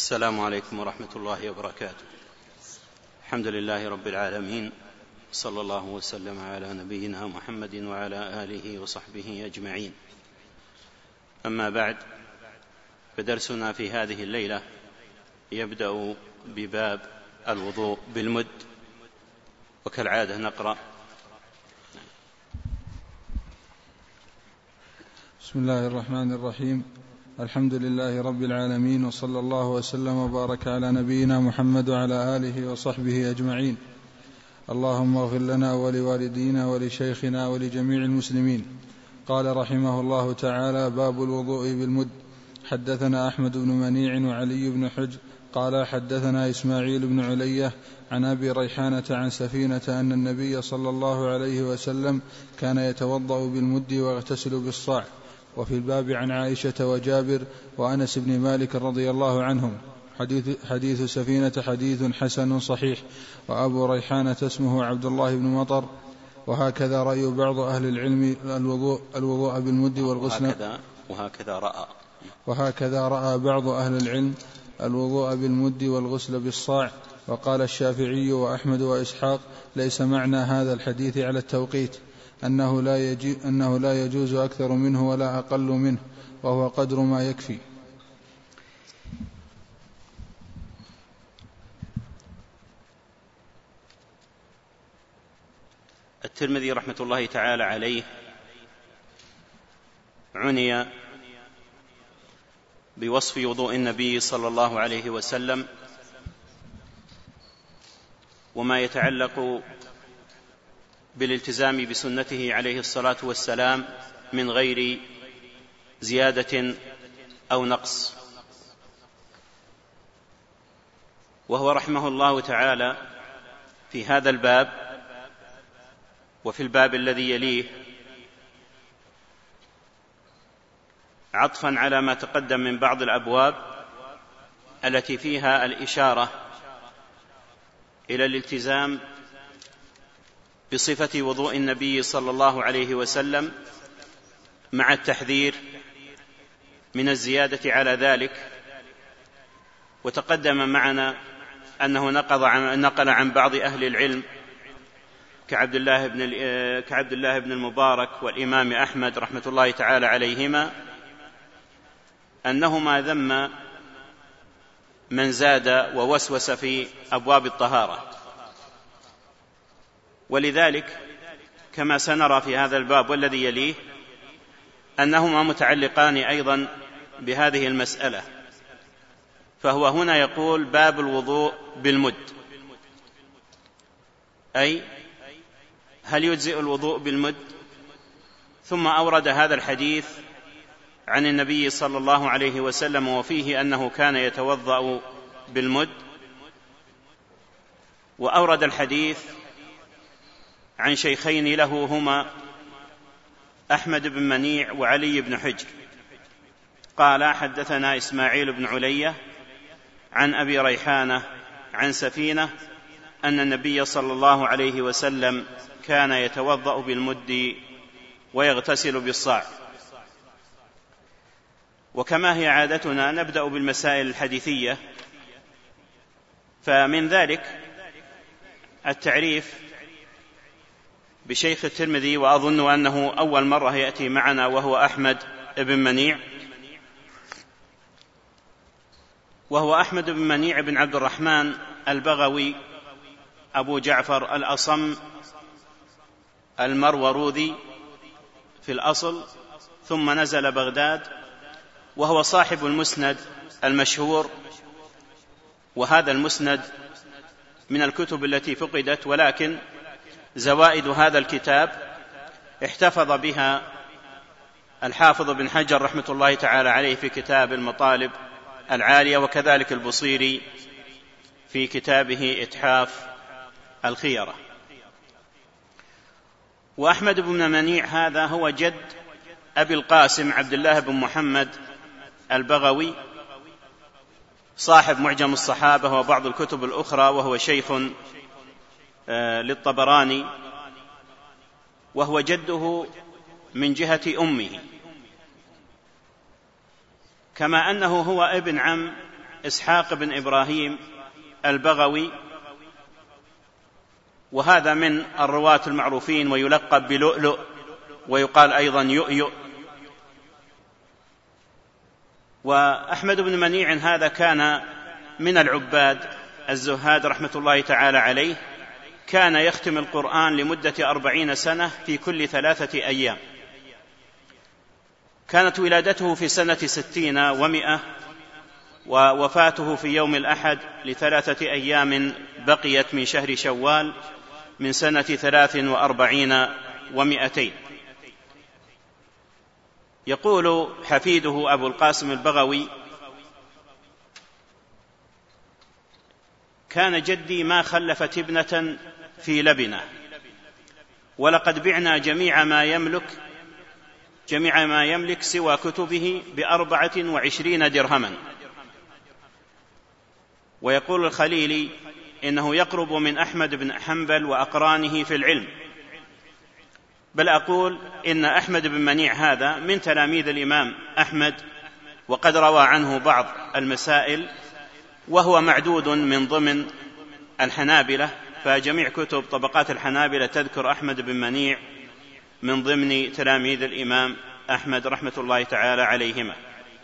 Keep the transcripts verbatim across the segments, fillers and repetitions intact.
السلام عليكم ورحمة الله وبركاته. الحمد لله رب العالمين، صلى الله وسلم على نبينا محمد وعلى آله وصحبه أجمعين. أما بعد، فدرسنا في هذه الليلة يبدأ بباب الوضوء بالمد، وكالعادة نقرأ. بسم الله الرحمن الرحيم. الحمد لله رب العالمين، وصلى الله وسلم وبارك على نبينا محمد وعلى آله وصحبه أجمعين. اللهم اغفر لنا ولوالدينا ولشيخنا ولجميع المسلمين. قال رحمه الله تعالى: باب الوضوء بالمد. حدثنا أحمد بن منيع وعلي بن حجر قال حدثنا إسماعيل بن علية عن أبي ريحانة عن سفينة أن النبي صلى الله عليه وسلم كان يتوضأ بالمد ويغتسل بالصاع. وفي الباب عن عائشة وجابر وأنس بن مالك رضي الله عنهم. حديث, حديث سفينة حديث حسن صحيح، وأبو ريحانة اسمه عبد الله بن مطر. وهكذا رأي بعض أهل العلم الوضوء, الوضوء بالمد والغسل وهكذا, وهكذا رأى وهكذا رأى بعض أهل العلم الوضوء بالمد والغسل بالصاع. وقال الشافعي وأحمد وإسحاق: ليس معنى هذا الحديث على التوقيت، أنه لا, يجي أنه لا يجوز أكثر منه ولا أقل منه، وهو قدر ما يكفي. الترمذي رحمة الله تعالى عليه عني بوصف وضوء النبي صلى الله عليه وسلم وما يتعلق بالالتزام بسنته عليه الصلاة والسلام من غير زيادة أو نقص. وهو رحمه الله تعالى في هذا الباب وفي الباب الذي يليه عطفا على ما تقدم من بعض الأبواب التي فيها الإشارة إلى الالتزام بصفة وضوء النبي صلى الله عليه وسلم مع التحذير من الزيادة على ذلك. وتقدم معنا أنه نقل عن بعض أهل العلم كعبد الله بن كعبد الله بن المبارك والإمام أحمد رحمة الله تعالى عليهما أنهما ذم من زاد ووسوس في أبواب الطهارة. ولذلك كما سنرى في هذا الباب والذي يليه أنهما متعلقان أيضا بهذه المسألة. فهو هنا يقول: باب الوضوء بالمد، أي هل يجزئ الوضوء بالمد؟ ثم أورد هذا الحديث عن النبي صلى الله عليه وسلم وفيه أنه كان يتوضأ بالمد. وأورد الحديث عن شيخين له هما أحمد بن منيع وعلي بن حجر. قال: حدثنا إسماعيل بن علية عن أبي ريحانة عن سفينة أن النبي صلى الله عليه وسلم كان يتوضأ بالمد ويغتسل بالصاع. وكما هي عادتنا نبدأ بالمسائل الحديثية، فمن ذلك التعريف بشيخ الترمذي، وأظن أنه أول مرة يأتي معنا، وهو أحمد بن منيع، وهو أحمد بن منيع بن عبد الرحمن البغوي أبو جعفر الأصم المروروذي في الأصل، ثم نزل بغداد، وهو صاحب المسند المشهور. وهذا المسند من الكتب التي فقدت، ولكن زوائد هذا الكتاب احتفظ بها الحافظ بن حجر رحمة الله تعالى عليه في كتاب المطالب العالية، وكذلك البصيري في كتابه إتحاف الخيرة. وأحمد بن منيع هذا هو جد أبي القاسم عبد الله بن محمد البغوي، صاحب معجم الصحابة وبعض الكتب الأخرى، وهو شيخ للطبراني، وهو جده من جهة أمه، كما أنه هو ابن عم إسحاق بن إبراهيم البغوي، وهذا من الرواة المعروفين، ويلقب بلؤلؤ، ويقال أيضا يؤيؤ. وأحمد بن منيع هذا كان من العباد الزهاد رحمة الله تعالى عليه، كان يختم القرآن لمدة أربعين سنة في كل ثلاثة أيام. كانت ولادته في سنة ستين ومئة، ووفاته في يوم الأحد لثلاثة أيام بقيت من شهر شوال من سنة ثلاث وأربعين ومئتين. يقول حفيده أبو القاسم البغوي: كان جدي ما خلفت ابنة في لبنة، ولقد بعنا جميع ما يملك جميع ما يملك سوى كتبه بأربعة وعشرين درهما. ويقول الخليلي: إنه يقرب من أحمد بن حنبل وأقرانه في العلم، بل أقول إن أحمد بن منيع هذا من تلاميذ الإمام أحمد، وقد روى عنه بعض المسائل، وهو معدود من ضمن الحنابلة، فجميع كتب طبقات الحنابلة تذكر أحمد بن منيع من ضمن تلاميذ الإمام أحمد رحمة الله تعالى عليهما.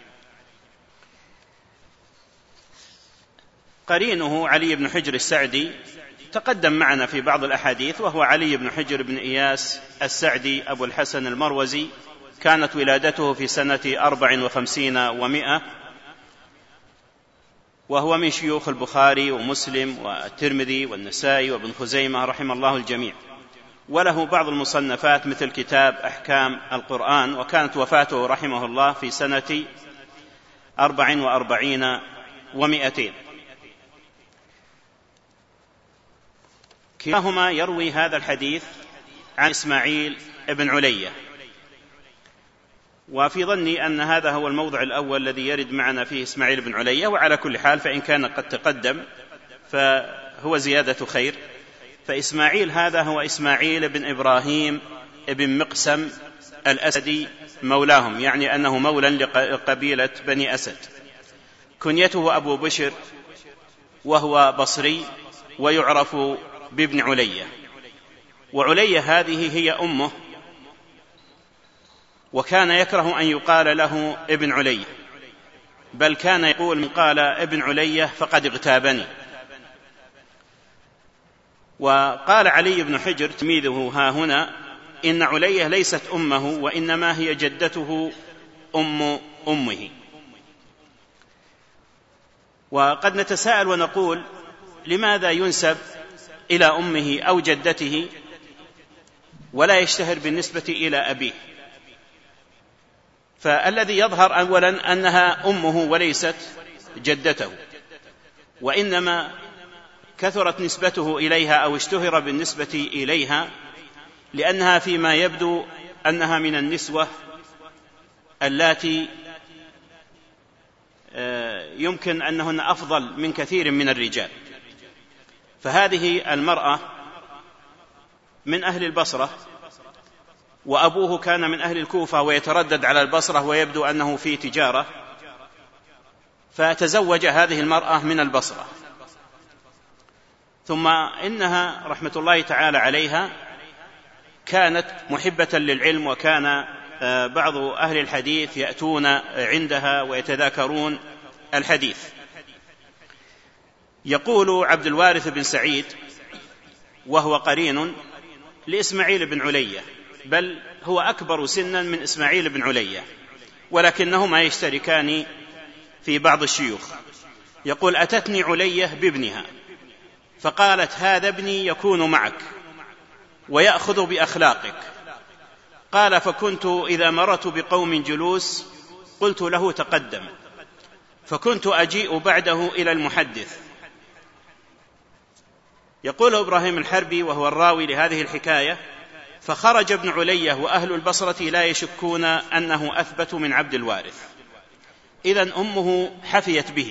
قرينه علي بن حجر السعدي تقدم معنا في بعض الأحاديث، وهو علي بن حجر بن إياس السعدي أبو الحسن المروزي، كانت ولادته في سنة أربع وخمسين ومئة، وهو من شيوخ البخاري ومسلم والترمذي والنسائي وابن خزيمة رحمه الله الجميع، وله بعض المصنفات مثل كتاب أحكام القرآن. وكانت وفاته رحمه الله في سنة أربع وأربعين ومئتين. كلاهما يروي هذا الحديث عن إسماعيل بن علية، وفي ظني أن هذا هو الموضع الأول الذي يرد معنا فيه إسماعيل بن علية، وعلى كل حال فإن كان قد تقدم فهو زيادة خير. فإسماعيل هذا هو إسماعيل بن إبراهيم بن مقسم الأسدي مولاهم، يعني أنه مولى لقبيلة بني أسد. كنيته أبو بشر، وهو بصري، ويعرف بابن علية. وعلية هذه هي أمه، وكان يكره أن يقال له ابن علية، بل كان يقول: من قال ابن علية فقد اغتابني. وقال علي بن حجر تلميذه ها هنا: إن علية ليست أمه، وإنما هي جدته أم أمه. وقد نتساءل ونقول: لماذا ينسب إلى أمه أو جدته ولا يشتهر بالنسبة إلى أبيه؟ فالذي يظهر أولا أنها أمه وليست جدته، وإنما كثرت نسبته إليها أو اشتهر بالنسبة إليها لأنها فيما يبدو أنها من النسوة اللاتي يمكن أنهن أفضل من كثير من الرجال. فهذه المرأة من أهل البصرة، وأبوه كان من أهل الكوفة ويتردد على البصرة، ويبدو أنه في تجارة، فتزوج هذه المرأة من البصرة. ثم إنها رحمة الله تعالى عليها كانت محبة للعلم، وكان بعض أهل الحديث يأتون عندها ويتذاكرون الحديث. يقول عبد الوارث بن سعيد، وهو قرين لإسماعيل بن علية، بل هو أكبر سنا من إسماعيل بن علية، ولكنهما يشتركان في بعض الشيوخ. يقول: أتتني علية بابنها فقالت: هذا ابني يكون معك ويأخذ بأخلاقك. قال: فكنت إذا مررت بقوم جلوس قلت له: تقدم، فكنت أجيء بعده إلى المحدث. يقول إبراهيم الحربي وهو الراوي لهذه الحكاية: فخرج ابن علية وأهل البصرة لا يشكون أنه أثبت من عبد الوارث. إذن أمه حفيت به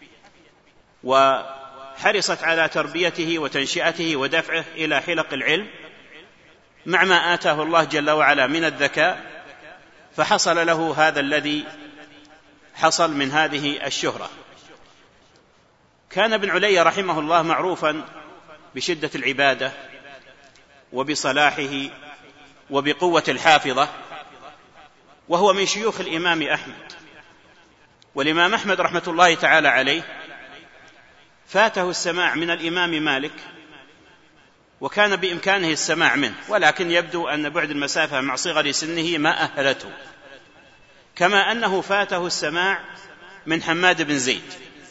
وحرصت على تربيته وتنشئته ودفعه إلى حلق العلم، مع ما آتاه الله جل وعلا من الذكاء، فحصل له هذا الذي حصل من هذه الشهرة. كان ابن علي رحمه الله معروفا بشدة العبادة وبصلاحه وبقوة الحافظة، وهو من شيوخ الإمام أحمد. والإمام أحمد رحمة الله تعالى عليه فاته السماع من الإمام مالك، وكان بإمكانه السماع منه، ولكن يبدو أن بعد المسافة مع صغر سنه ما أهلته، كما أنه فاته السماع من حماد بن زيد.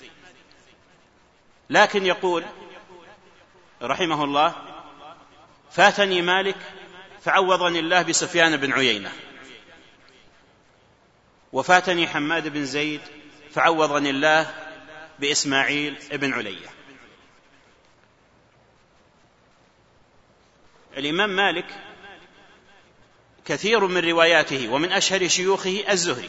لكن يقول رحمه الله: فاتني مالك فعوضني الله بسفيان بن عيينة، وفاتني حماد بن زيد فعوضني الله بإسماعيل بن علية. الإمام مالك كثير من رواياته ومن أشهر شيوخه الزهري،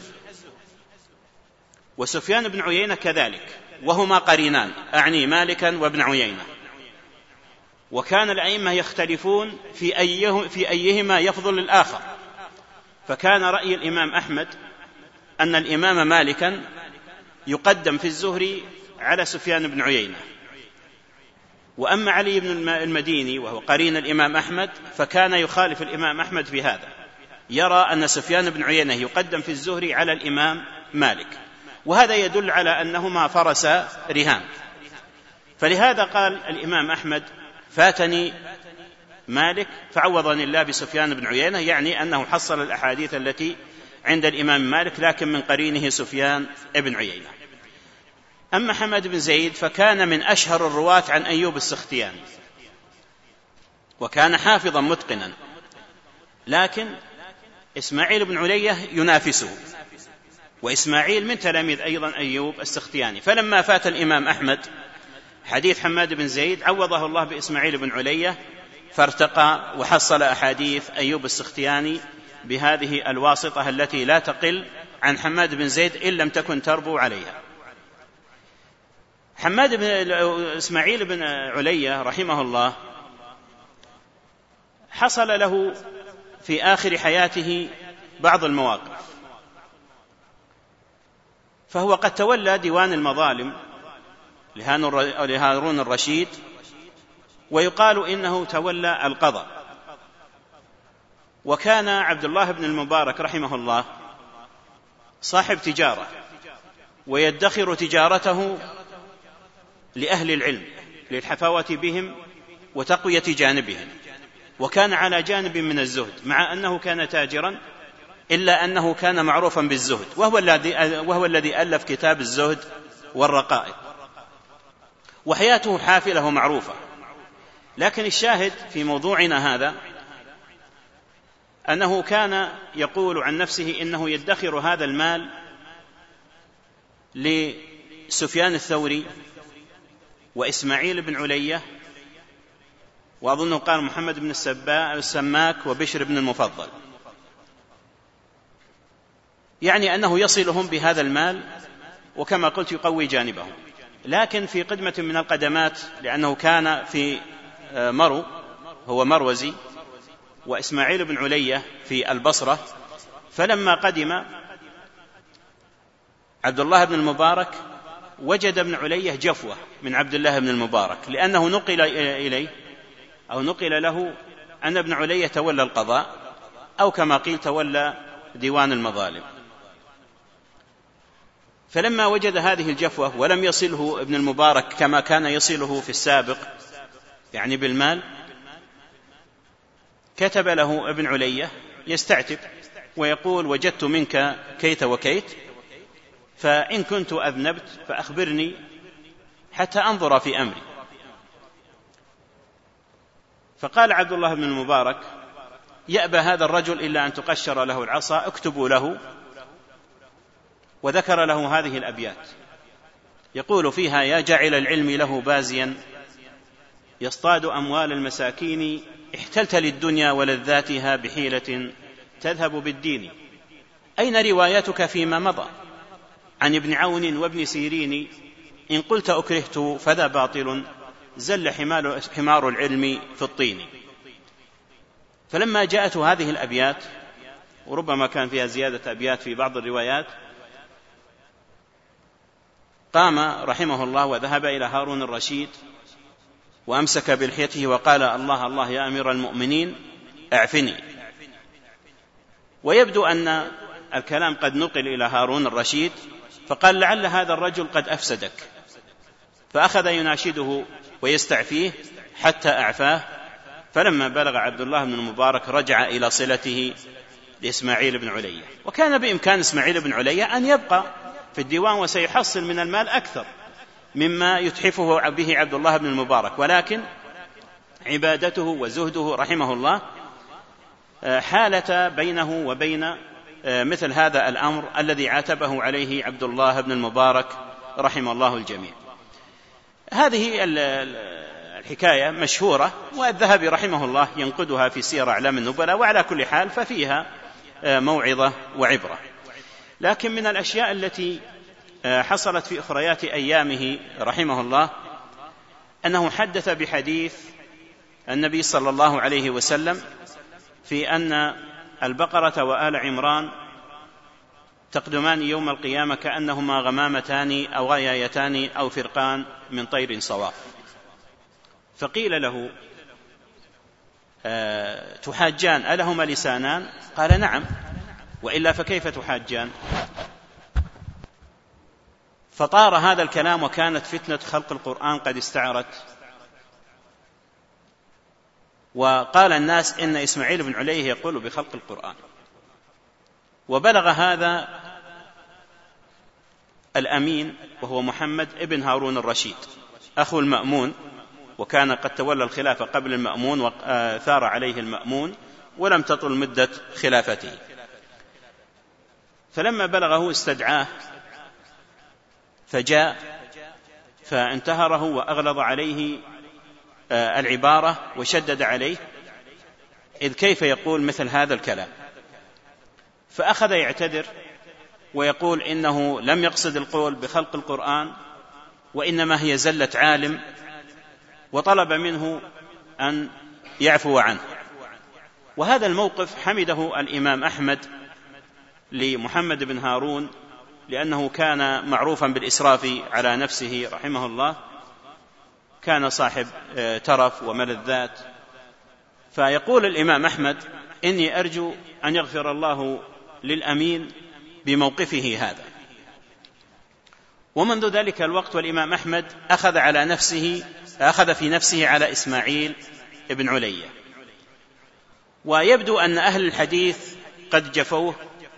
وسفيان بن عيينة كذلك، وهما قرينان، أعني مالكا وابن عيينة. وكان الأئمة يختلفون في, أيه في أيهما يفضل الآخر، فكان رأي الإمام أحمد أن الإمام مالكا يقدم في الزهري على سفيان بن عيينة، وأما علي بن المديني وهو قرين الإمام أحمد فكان يخالف الإمام أحمد في هذا، يرى أن سفيان بن عيينة يقدم في الزهري على الإمام مالك، وهذا يدل على أنهما فرسا رهان. فلهذا قال الإمام أحمد: فاتني مالك فعوضني الله بسفيان بن عيينة، يعني أنه حصل الأحاديث التي عند الإمام مالك لكن من قرينه سفيان بن عيينة. أما حماد بن زيد فكان من أشهر الرواة عن أيوب السختياني، وكان حافظا متقنا، لكن إسماعيل بن علية ينافسه، وإسماعيل من تلاميذ أيضا أيوب السختياني. فلما فات الإمام أحمد حديث حماد بن زيد عوضه الله بإسماعيل بن علية، فارتقى وحصل أحاديث أيوب السختياني بهذه الواسطة التي لا تقل عن حماد بن زيد إن لم تكن تربو عليها. حماد بن إسماعيل بن علية رحمه الله حصل له في آخر حياته بعض المواقف، فهو قد تولى ديوان المظالم لهارون الرشيد، ويقال إنه تولى القضاء. وكان عبد الله بن المبارك رحمه الله صاحب تجارة، ويدخر تجارته لأهل العلم للحفاوة بهم وتقوية جانبهم، وكان على جانب من الزهد، مع أنه كان تاجرا إلا أنه كان معروفا بالزهد، وهو الذي وهو الذي ألف كتاب الزهد والرقائق، وحياته حافلة معروفة. لكن الشاهد في موضوعنا هذا أنه كان يقول عن نفسه إنه يدخر هذا المال لسفيان الثوري وإسماعيل بن علية، وأظنه قال محمد بن السماك وبشر بن المفضل، يعني أنه يصلهم بهذا المال، وكما قلت يقوي جانبهم. لكن في قدمة من القدمات، لأنه كان في مرو، هو مروزي، وإسماعيل بن علية في البصرة، فلما قدم عبد الله بن المبارك وجد ابن علية جفوة من عبد الله بن المبارك، لأنه نقل إليه أو نقل له أن ابن علية تولى القضاء، أو كما قيل تولى ديوان المظالم. فلما وجد هذه الجفوة ولم يصله ابن المبارك كما كان يصله في السابق يعني بالمال، كتب له ابن علية يستعتب ويقول: وجدت منك كيت وكيت، فإن كنت أذنبت فأخبرني حتى أنظر في أمري. فقال عبد الله بن المبارك: يأبى هذا الرجل إلا أن تقشر له العصا، اكتبوا له. وذكر له هذه الأبيات يقول فيها: يا جعل العلم له بازيا يصطاد أموال المساكين، احتلت للدنيا ولذاتها بحيلة تذهب بالدين. أين روايتك فيما مضى عن ابن عون وابن سيرين؟ إن قلت أكرهت فذا باطل، زل حمار العلم في الطين. فلما جاءت هذه الأبيات، وربما كان فيها زيادة أبيات في بعض الروايات، قام رحمه الله وذهب إلى هارون الرشيد وأمسك بلحيته وقال: الله الله يا أمير المؤمنين أعفني. ويبدو أن الكلام قد نقل إلى هارون الرشيد، فقال: لعل هذا الرجل قد أفسدك، فأخذ يناشده ويستعفيه حتى أعفاه. فلما بلغ عبد الله بن المبارك رجع إلى صلته لإسماعيل بن علية، وكان بإمكان إسماعيل بن علية أن يبقى في الديوان وسيحصل من المال أكثر مما يتحفه به عبد الله بن المبارك، ولكن عبادته وزهده رحمه الله حالة بينه وبين مثل هذا الأمر الذي عاتبه عليه عبد الله بن المبارك رحمه الله الجميع. هذه الحكاية مشهورة، والذهبي رحمه الله ينقدها في سير أعلام النبلاء، وعلى كل حال ففيها موعظة وعبرة. لكن من الأشياء التي حصلت في أخريات أيامه رحمه الله أنه حدث بحديث النبي صلى الله عليه وسلم في أن البقرة وآل عمران تقدمان يوم القيامة كأنهما غمامتان أو غيايتان أو فرقان من طير صواف. فقيل له: أه تحاجان ألهما لسانان؟ قال: نعم، وإلا فكيف تحاجان؟ فطار هذا الكلام، وكانت فتنة خلق القرآن قد استعرت، وقال الناس إن إسماعيل بن علية يقول بخلق القرآن. وبلغ هذا الأمين وهو محمد ابن هارون الرشيد أخو المأمون، وكان قد تولى الخلافة قبل المأمون وثار عليه المأمون ولم تطل مدة خلافته. فلما بلغه استدعاه فجاء فانتهره وأغلظ عليه العبارة وشدد عليه، إذ كيف يقول مثل هذا الكلام؟ فأخذ يعتذر ويقول إنه لم يقصد القول بخلق القرآن، وإنما هي زلة عالم، وطلب منه أن يعفو عنه. وهذا الموقف حمده الإمام أحمد لمحمد بن هارون، لأنه كان معروفا بالإسراف على نفسه رحمه الله، كان صاحب ترف وملذات. فيقول الإمام أحمد: إني أرجو أن يغفر الله للأمين بموقفه هذا. ومنذ ذلك الوقت والإمام أحمد أخذ على نفسه أخذ في نفسه على إسماعيل بن علية. ويبدو أن أهل الحديث قد جفوه،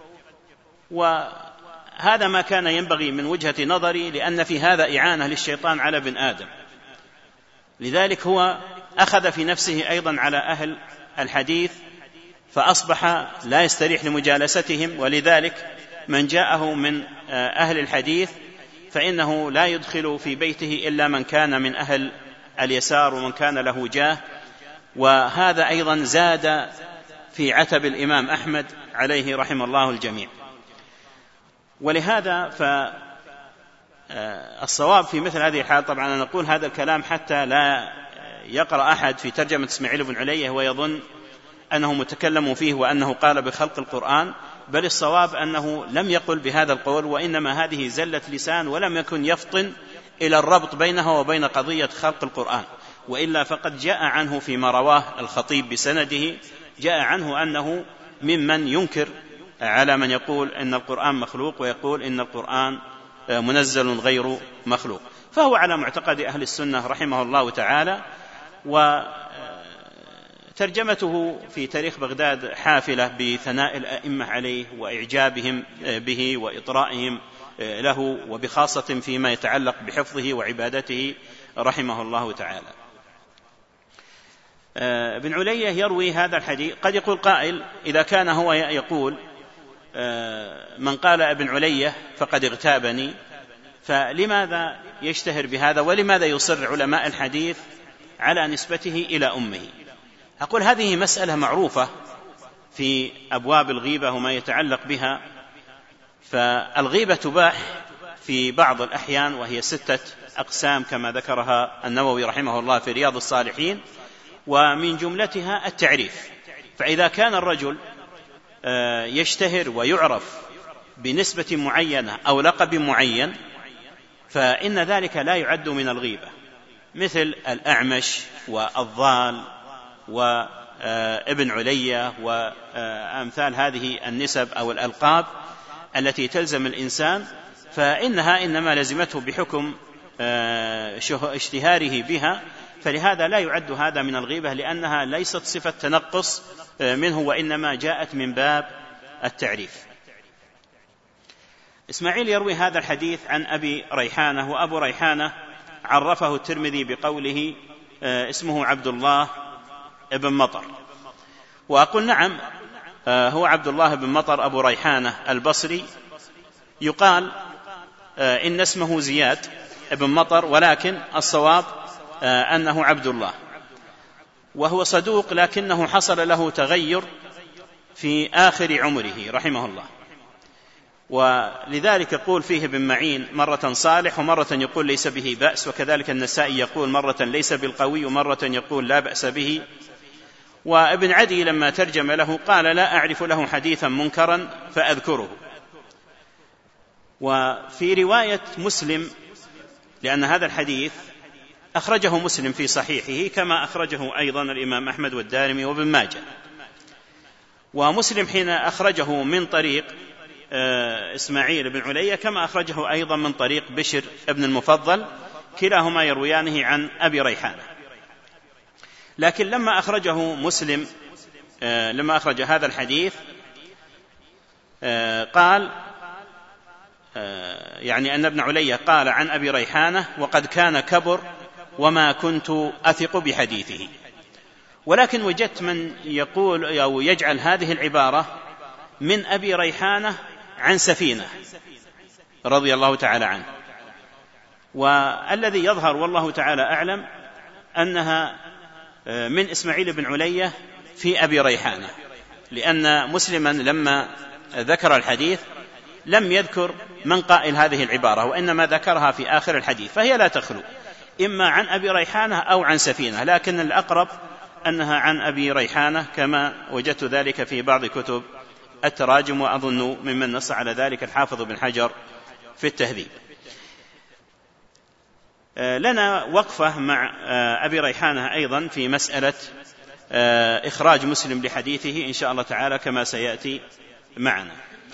وهذا ما كان ينبغي من وجهة نظري، لأن في هذا إعانة للشيطان على ابن آدم. لذلك هو أخذ في نفسه أيضا على أهل الحديث، فأصبح لا يستريح لمجالستهم. ولذلك من جاءه من أهل الحديث فإنه لا يدخل في بيته إلا من كان من أهل اليسار ومن كان له جاه. وهذا أيضا زاد في عتب الإمام أحمد عليه رحمه الله الجميع. ولهذا فالصواب في مثل هذه الحال، طبعا أنا نقول هذا الكلام حتى لا يقرأ أحد في ترجمة إسماعيل بن علية ويظن أنه متكلم فيه وأنه قال بخلق القرآن، بل الصواب أنه لم يقل بهذا القول، وإنما هذه زلة لسان، ولم يكن يفطن إلى الربط بينها وبين قضية خلق القرآن. وإلا فقد جاء عنه فيما رواه الخطيب بسنده، جاء عنه أنه ممن ينكر على من يقول إن القرآن مخلوق ويقول إن القرآن منزل غير مخلوق. فهو على معتقد أهل السنة رحمه الله تعالى. وترجمته في تاريخ بغداد حافلة بثناء الأئمة عليه وإعجابهم به وإطرائهم له، وبخاصة فيما يتعلق بحفظه وعبادته رحمه الله تعالى. ابن علية يروي هذا الحديث. قد يقول قائل: إذا كان هو يقول من قال ابن علية فقد اغتابني، فلماذا يشتهر بهذا؟ ولماذا يصر علماء الحديث على نسبته إلى أمه؟ أقول هذه مسألة معروفة في أبواب الغيبة وما يتعلق بها. فالغيبة تباح في بعض الأحيان، وهي ستة أقسام كما ذكرها النووي رحمه الله في رياض الصالحين، ومن جملتها التعريف. فإذا كان الرجل يشتهر ويعرف بنسبة معينة أو لقب معين، فإن ذلك لا يعد من الغيبة، مثل الأعمش والضال وابن علية وأمثال هذه النسب أو الألقاب التي تلزم الإنسان، فإنها إنما لزمته بحكم اشتهاره بها، فلهذا لا يعد هذا من الغيبة، لأنها ليست صفة تنقص منه، وإنما جاءت من باب التعريف. إسماعيل يروي هذا الحديث عن أبي ريحانة، وأبو ريحانة عرفه الترمذي بقوله اسمه عبد الله بن مطر، وأقول نعم هو عبد الله بن مطر أبو ريحانة البصري، يقال إن اسمه زياد بن مطر، ولكن الصواب أنه عبد الله، وهو صدوق لكنه حصل له تغير في آخر عمره رحمه الله، ولذلك يقول فيه ابن معين مرة صالح ومرة يقول ليس به بأس، وكذلك النسائي يقول مرة ليس بالقوي ومرة يقول لا بأس به. وابن عدي لما ترجم له قال لا أعرف له حديثا منكرا فأذكره. وفي رواية مسلم، لأن هذا الحديث أخرجه مسلم في صحيحه كما أخرجه أيضا الإمام أحمد والدارمي وابن ماجه، ومسلم حين أخرجه من طريق إسماعيل بن علية كما أخرجه أيضا من طريق بشر ابن المفضل، كلاهما يرويانه عن أبي ريحانة. لكن لما أخرجه مسلم لما أخرج هذا الحديث قال يعني أن ابن علية قال عن أبي ريحانة وقد كان كبر وما كنت أثق بحديثه. ولكن وجدت من يقول أو يجعل هذه العبارة من أبي ريحانة عن سفينة رضي الله تعالى عنه، والذي يظهر والله تعالى أعلم أنها من إسماعيل بن علية في أبي ريحانة، لأن مسلما لما ذكر الحديث لم يذكر من قائل هذه العبارة، وإنما ذكرها في آخر الحديث، فهي لا تخلو إما عن أبي ريحانة أو عن سفينة، لكن الأقرب أنها عن أبي ريحانة كما وجدت ذلك في بعض كتب التراجم، وأظن ممن نص على ذلك الحافظ بن حجر في التهذيب. لنا وقفة مع أبي ريحانة أيضا في مسألة إخراج مسلم لحديثه إن شاء الله تعالى كما سيأتي معنا.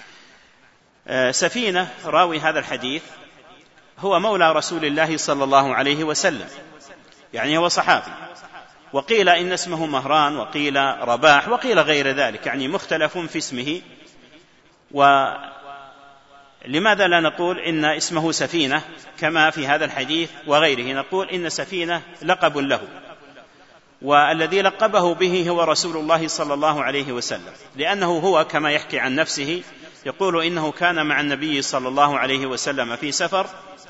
سفينة راوي هذا الحديث هو مولى رسول الله صلى الله عليه وسلم، يعني هو صحابي، وقيل إن اسمه مهران وقيل رباح وقيل غير ذلك، يعني مختلف في اسمه. ولماذا لا نقول إن اسمه سفينة كما في هذا الحديث وغيره؟ نقول إن سفينة لقب له، والذي لقبه به هو رسول الله صلى الله عليه وسلم، لأنه هو كما يحكي عن نفسه يقول إنه كان مع النبي صلى الله عليه وسلم في سفر،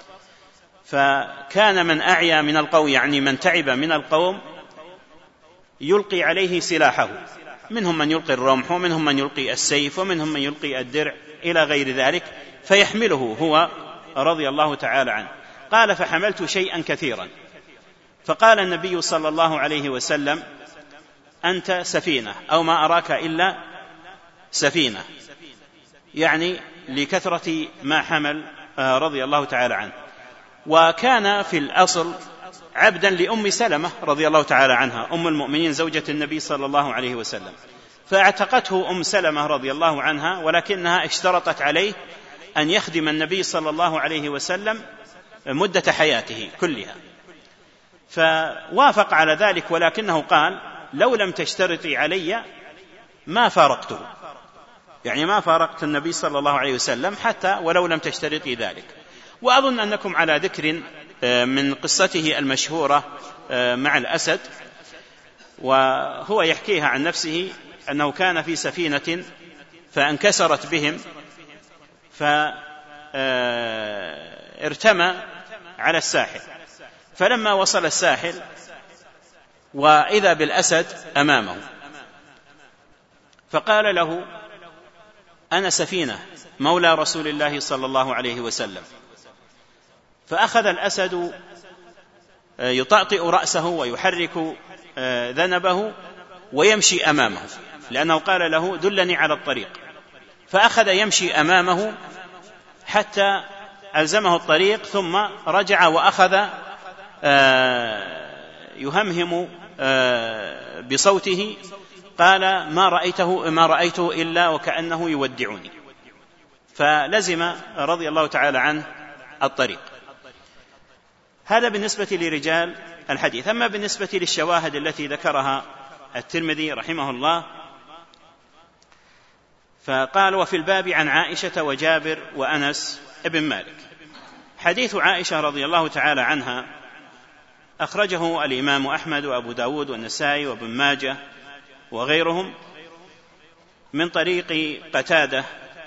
فكان من أعيا من القوم، يعني من تعب من القوم، يلقي عليه سلاحه، منهم من يلقي الرمح ومنهم من يلقي السيف ومنهم من يلقي الدرع إلى غير ذلك، فيحمله هو رضي الله تعالى عنه. قال فحملت شيئا كثيرا، فقال النبي صلى الله عليه وسلم أنت سفينة أو ما أراك إلا سفينة، يعني لكثرة ما حمل رضي الله تعالى عنه. وكان في الأصل عبدا لأم سلمة رضي الله تعالى عنها أم المؤمنين زوجة النبي صلى الله عليه وسلم، فاعتقته أم سلمة رضي الله عنها، ولكنها اشترطت عليه أن يخدم النبي صلى الله عليه وسلم مدة حياته كلها، فوافق على ذلك، ولكنه قال لو لم تشترطي علي ما فارقته، يعني ما فارقت النبي صلى الله عليه وسلم حتى ولو لم تشترطي ذلك. وأظن أنكم على ذكر من قصته المشهورة مع الأسد، وهو يحكيها عن نفسه أنه كان في سفينة فانكسرت بهم، فارتمى على الساحل، فلما وصل الساحل وإذا بالأسد أمامه، فقال له أنا سفينة مولى رسول الله صلى الله عليه وسلم، فأخذ الأسد يطأطئ رأسه ويحرك ذنبه ويمشي أمامه، لأنه قال له دلني على الطريق، فأخذ يمشي أمامه حتى ألزمه الطريق ثم رجع وأخذ يهمهم بصوته، قال ما رأيته ما رأيته إلا وكأنه يودعني، فلزم رضي الله تعالى عنه الطريق. هذا بالنسبة لرجال الحديث. أما بالنسبة للشواهد التي ذكرها الترمذي رحمه الله، فقال وفي الباب عن عائشة وجابر وأنس ابن مالك. حديث عائشة رضي الله تعالى عنها أخرجه الإمام أحمد وأبو داود والنسائي وابن ماجه وغيرهم من طريق قتادة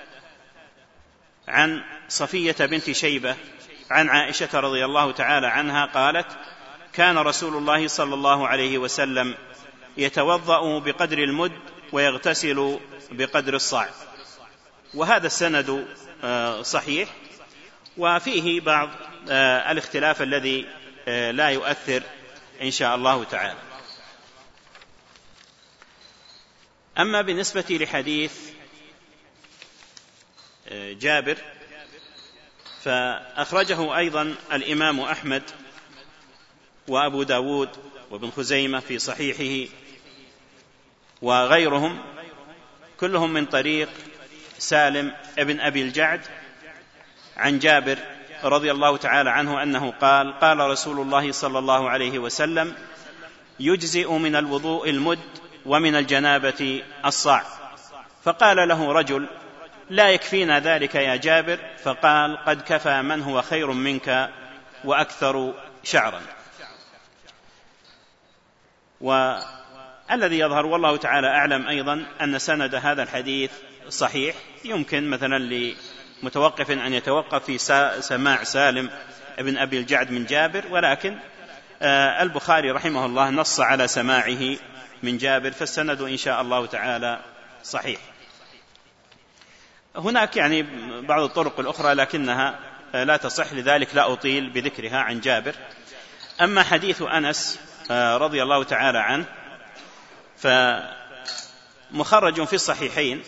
عن صفية بنت شيبة عن عائشة رضي الله تعالى عنها قالت كان رسول الله صلى الله عليه وسلم يتوضأ بقدر المد ويغتسل بقدر الصاع. وهذا السند صحيح، وفيه بعض الاختلاف الذي لا يؤثر إن شاء الله تعالى. أما بالنسبة لحديث جابر فأخرجه أيضا الإمام أحمد وأبو داود وابن خزيمة في صحيحه وغيرهم كلهم من طريق سالم ابن أبي الجعد عن جابر رضي الله تعالى عنه أنه قال قال رسول الله صلى الله عليه وسلم يجزئ من الوضوء المد ومن الجنابة الصاع. فقال له رجل لا يكفينا ذلك يا جابر؟ فقال قد كفى من هو خير منك وأكثر شعرا. والذي يظهر والله تعالى أعلم أيضا أن سند هذا الحديث صحيح، يمكن مثلا لمتوقف أن يتوقف في سماع سالم ابن أبي الجعد من جابر، ولكن البخاري رحمه الله نص على سماعه من جابر، فالسند إن شاء الله تعالى صحيح. هناك يعني بعض الطرق الأخرى لكنها لا تصح، لذلك لا أطيل بذكرها عن جابر. أما حديث أنس رضي الله تعالى عنه فمخرج في الصحيحين،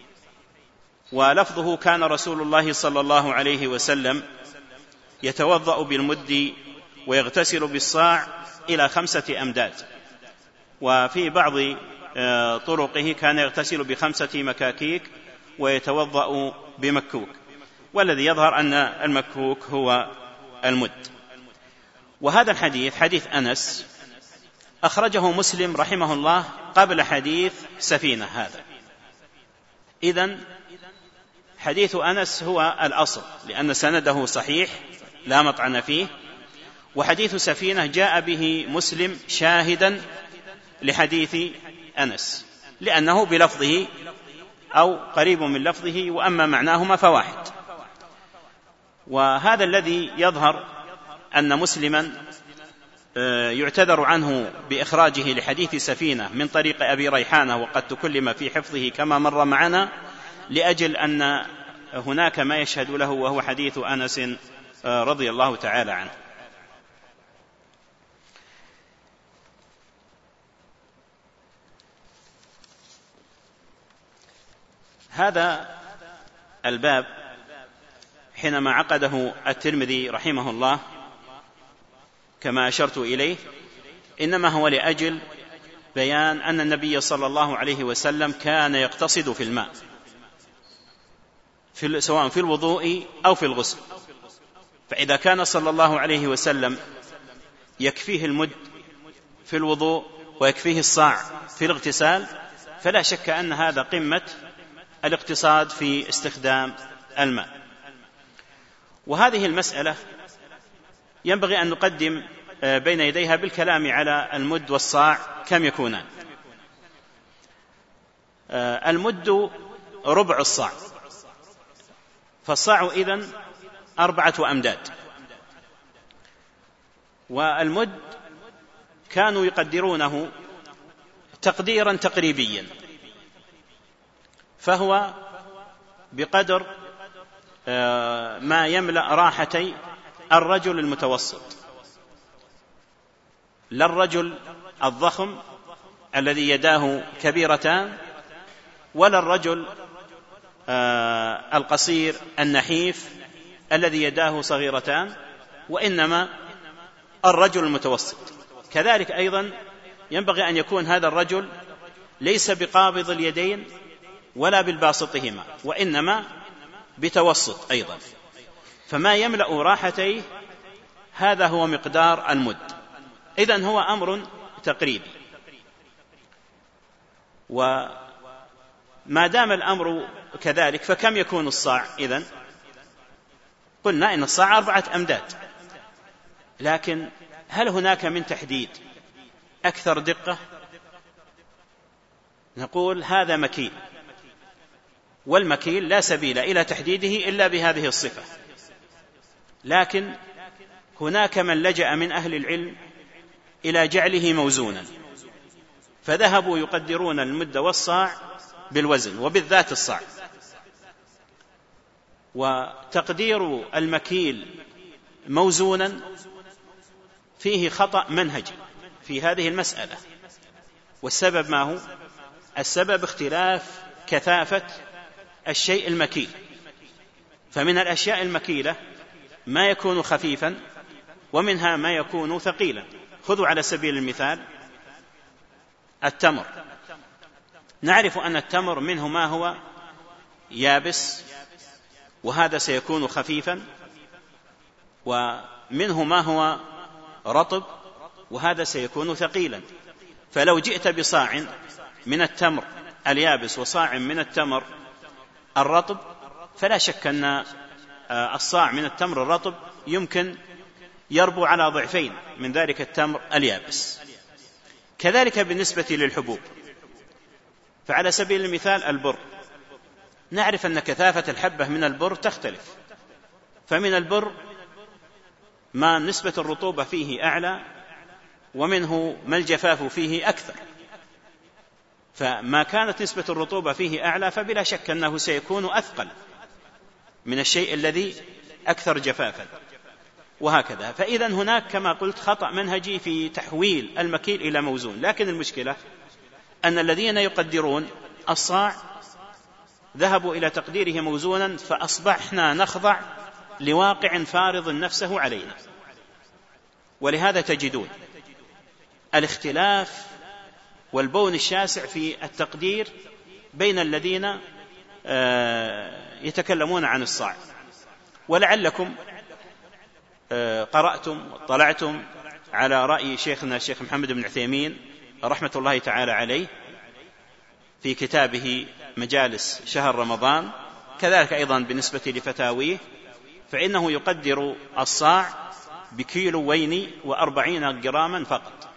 ولفظه كان رسول الله صلى الله عليه وسلم يتوضأ بالمد ويغتسل بالصاع إلى خمسة أمداد، وفي بعض طرقه كان يغتسل بخمسة مكاكيك ويتوضأ بمكوك، والذي يظهر أن المكوك هو المد. وهذا الحديث حديث أنس أخرجه مسلم رحمه الله قبل حديث سفينة هذا، إذن حديث أنس هو الأصل لأن سنده صحيح لا مطعن فيه، وحديث سفينة جاء به مسلم شاهدا لحديث أنس لأنه بلفظه أو قريب من لفظه، وأما معناهما فواحد. وهذا الذي يظهر أن مسلما يعتذر عنه بإخراجه لحديث سفينة من طريق أبي ريحانة وقد تكلم في حفظه كما مر معنا، لأجل أن هناك ما يشهد له وهو حديث أنس رضي الله تعالى عنه. هذا الباب حينما عقده الترمذي رحمه الله كما أشرت إليه إنما هو لأجل بيان أن النبي صلى الله عليه وسلم كان يقتصد في الماء في سواء في الوضوء أو في الغسل، فإذا كان صلى الله عليه وسلم يكفيه المد في الوضوء ويكفيه الصاع في الاغتسال، فلا شك أن هذا قمة الاقتصاد في استخدام الماء. وهذه المسألة ينبغي أن نقدم بين يديها بالكلام على المد والصاع كم يكونان. المد ربع الصاع، فالصاع إذن أربعة أمداد، والمد كانوا يقدرونه تقديرا تقريبيا، فهو بقدر ما يملأ راحتي الرجل المتوسط، لا الرجل الضخم الذي يداه كبيرتان، ولا الرجل القصير النحيف الذي يداه صغيرتان، وإنما الرجل المتوسط. كذلك أيضا ينبغي أن يكون هذا الرجل ليس بقابض اليدين ولا بالباسطهما، وإنما بتوسط أيضا، فما يملأ راحتيه هذا هو مقدار المد. إذن هو أمر تقريبي. وما دام الأمر كذلك فكم يكون الصاع؟ إذن قلنا إن الصاع أربعة أمداد، لكن هل هناك من تحديد أكثر دقة؟ نقول هذا مكيل، والمكيل لا سبيل إلى تحديده إلا بهذه الصفة. لكن هناك من لجأ من أهل العلم إلى جعله موزونا، فذهبوا يقدرون المد والصاع بالوزن، وبالذات الصاع. وتقدير المكيل موزونا فيه خطأ منهجي في هذه المسألة. والسبب ما هو؟ السبب اختلاف كثافة الشيء المكيل. فمن الأشياء المكيلة ما يكون خفيفا، ومنها ما يكون ثقيلا. خذوا على سبيل المثال التمر. نعرف أن التمر منه ما هو يابس، وهذا سيكون خفيفا، ومنه ما هو رطب، وهذا سيكون ثقيلا. فلو جئت بصاع من التمر اليابس وصاع من التمر الرطب، فلا شك أن الصاع من التمر الرطب يمكن يربو على ضعفين من ذلك التمر اليابس. كذلك بالنسبة للحبوب. فعلى سبيل المثال البر، نعرف أن كثافة الحبة من البر تختلف. فمن البر ما نسبة الرطوبة فيه أعلى، ومنه ما الجفاف فيه أكثر. فما كانت نسبة الرطوبة فيه أعلى فبلا شك أنه سيكون أثقل من الشيء الذي أكثر جفافا، وهكذا. فإذا هناك كما قلت خطأ منهجي في تحويل المكيل إلى موزون. لكن المشكلة أن الذين يقدرون الصاع ذهبوا إلى تقديره موزونا، فأصبحنا نخضع لواقع فارض نفسه علينا. ولهذا تجدون الاختلاف والبون الشاسع في التقدير بين الذين يتكلمون عن الصاع. ولعلكم قرأتم واطلعتم على رأي شيخنا الشيخ محمد بن عثيمين رحمة الله تعالى عليه في كتابه مجالس شهر رمضان، كذلك أيضا بالنسبة لفتاويه، فإنه يقدر الصاع بكيلوين وأربعين جراما فقط.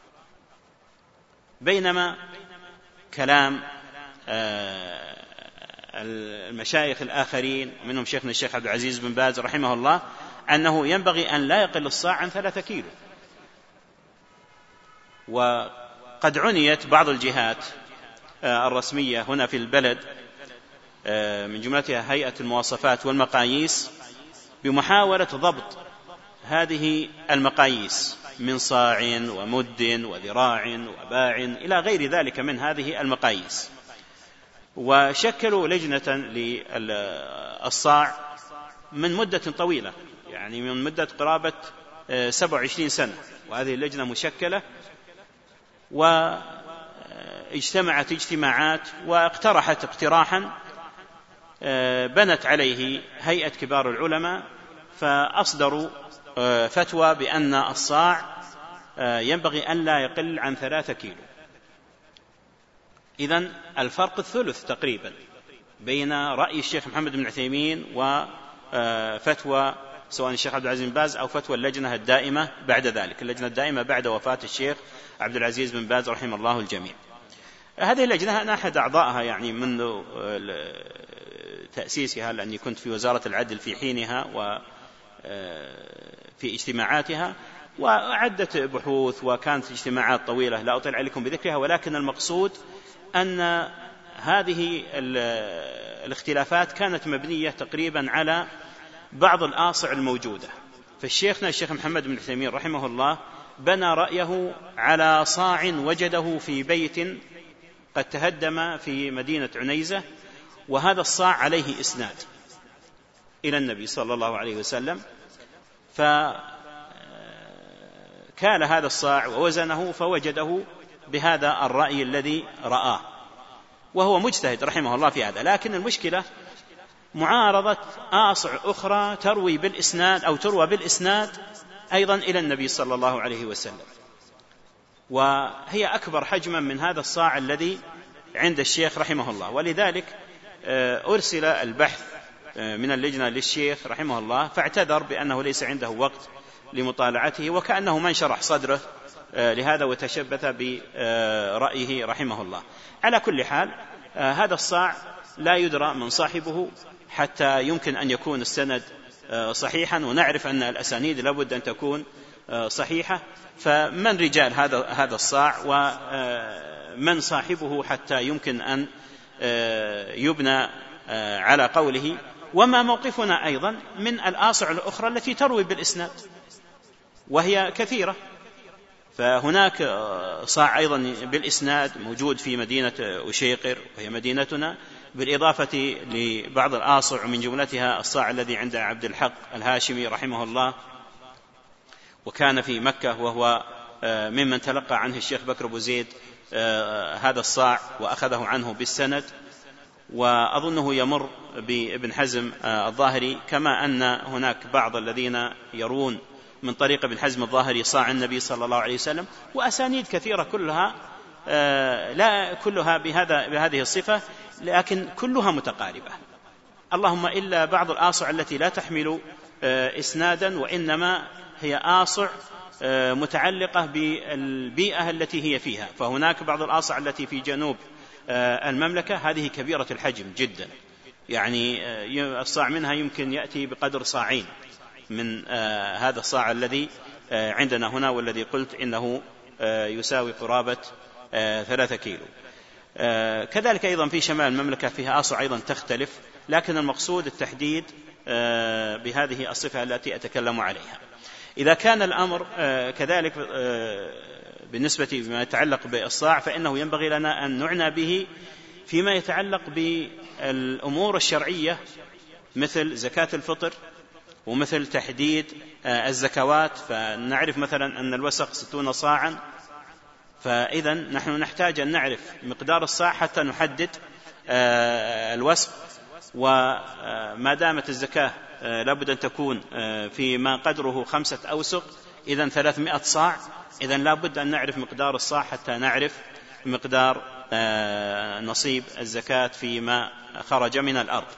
بينما كلام المشايخ الآخرين منهم شيخنا الشيخ عبد العزيز بن باز رحمه الله أنه ينبغي أن لا يقل الصاع عن ثلاثة كيلو. وقد عنيت بعض الجهات الرسمية هنا في البلد من جملتها هيئة المواصفات والمقاييس بمحاولة ضبط هذه المقاييس من صاع ومد وذراع وباع إلى غير ذلك من هذه المقاييس، وشكلوا لجنة للصاع من مدة طويلة، يعني من مدة قرابة سبع وعشرين سنة، وهذه اللجنة مشكلة واجتمعت اجتماعات واقترحت اقتراحا بنت عليه هيئة كبار العلماء، فأصدروا فتوى بأن الصاع ينبغي أن لا يقل عن ثلاثة كيلو. إذن الفرق الثلث تقريبا بين رأي الشيخ محمد بن عثيمين وفتوى سواء الشيخ عبد العزيز بن باز أو فتوى اللجنة الدائمة بعد ذلك، اللجنة الدائمة بعد وفاة الشيخ عبد العزيز بن باز رحمه الله الجميع. هذه اللجنة أنا أحد أعضائها يعني منذ تأسيسها، لأني كنت في وزارة العدل في حينها وفي اجتماعاتها، وعدت بحوث وكانت اجتماعات طويلة لا أطيل عليكم بذكرها. ولكن المقصود أن هذه الاختلافات كانت مبنية تقريبا على بعض الآصع الموجودة. فالشيخنا الشيخ محمد بن عثيمين رحمه الله بنى رأيه على صاع وجده في بيت قد تهدم في مدينة عنيزة، وهذا الصاع عليه إسناد، إلى النبي صلى الله عليه وسلم، فكال هذا الصاع ووزنه فوجده بهذا الرأي الذي رآه، وهو مجتهد رحمه الله في هذا. لكن المشكلة معارضة آصع أخرى تروي بالإسناد أو تروى بالإسناد أيضا إلى النبي صلى الله عليه وسلم، وهي أكبر حجما من هذا الصاع الذي عند الشيخ رحمه الله. ولذلك أرسل البحث من اللجنة للشيخ رحمه الله، فاعتذر بأنه ليس عنده وقت لمطالعته، وكأنه من شرح صدره لهذا وتشبث برأيه رحمه الله. على كل حال هذا الصاع لا يدرى من صاحبه حتى يمكن أن يكون السند صحيحا، ونعرف أن الأسانيد لابد أن تكون صحيحة، فمن رجال هذا هذا الصاع ومن صاحبه حتى يمكن أن يبنى على قوله. وما موقفنا أيضا من الآصع الأخرى التي تروي بالإسناد وهي كثيرة، فهناك صاع أيضا بالإسناد موجود في مدينة أشيقر وهي مدينتنا، بالإضافة لبعض الآصع من جملتها الصاع الذي عند عبد الحق الهاشمي رحمه الله، وكان في مكة، وهو ممن تلقى عنه الشيخ بكر بو زيد هذا الصاع وأخذه عنه بالسند، وأظنه يمر بابن حزم الظاهري، كما أن هناك بعض الذين يرون من طريق ابن حزم الظاهري صاع النبي صلى الله عليه وسلم، وأسانيد كثيرة كلها لا كلها بهذا بهذه الصفة، لكن كلها متقاربة، اللهم إلا بعض الآصع التي لا تحمل إسنادا، وإنما هي آصع متعلقة بالبيئة التي هي فيها. فهناك بعض الآصع التي في جنوب المملكة هذه كبيرة الحجم جدا، يعني الصاع منها يمكن يأتي بقدر صاعين من هذا الصاع الذي عندنا هنا، والذي قلت إنه يساوي قرابة ثلاثة كيلو. كذلك أيضا في شمال المملكة فيها آصع أيضا تختلف، لكن المقصود التحديد بهذه الصفة التي أتكلم عليها. إذا كان الأمر كذلك بالنسبة لما يتعلق بالصاع، فإنه ينبغي لنا أن نعنى به فيما يتعلق بالأمور الشرعية مثل زكاة الفطر ومثل تحديد الزكوات. فنعرف مثلا أن الوسق ستون صاعا، فإذا نحن نحتاج أن نعرف مقدار الصاع حتى نحدد الوسق، وما دامت الزكاة لابد أن تكون فيما قدره خمسة أوسق، إذن ثلاثمائة صاع، إذن لابد أن نعرف مقدار الصاع حتى نعرف مقدار نصيب الزكاة فيما خرج من الأرض.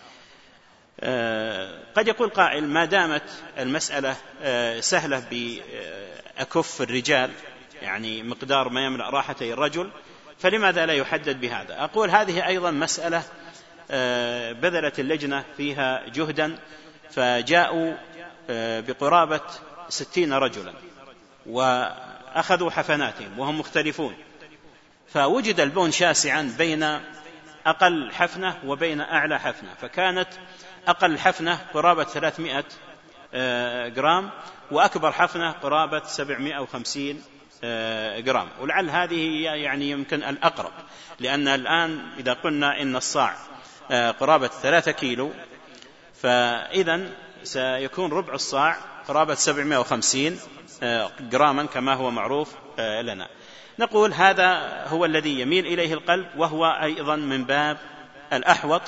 قد يقول قائل ما دامت المسألة سهلة بأكف الرجال، يعني مقدار ما يملأ راحتي الرجل، فلماذا لا يحدد بهذا؟ أقول هذه أيضا مسألة بذلت اللجنة فيها جهدا، فجاءوا بقرابة ستين رجلا وأخذوا حفناتهم وهم مختلفون، فوجد البون شاسعا بين أقل حفنة وبين أعلى حفنة، فكانت أقل حفنة قرابة ثلاثمائة جرام وأكبر حفنة قرابة سبعمائة وخمسين جرام. ولعل هذه يعني يمكن الأقرب، لأن الآن إذا قلنا إن الصاع قرابة ثلاثة كيلو، فإذا سيكون ربع الصاع قرابة سبعمائة وخمسين جراما كما هو معروف لنا. نقول هذا هو الذي يميل إليه القلب، وهو أيضا من باب الأحوط.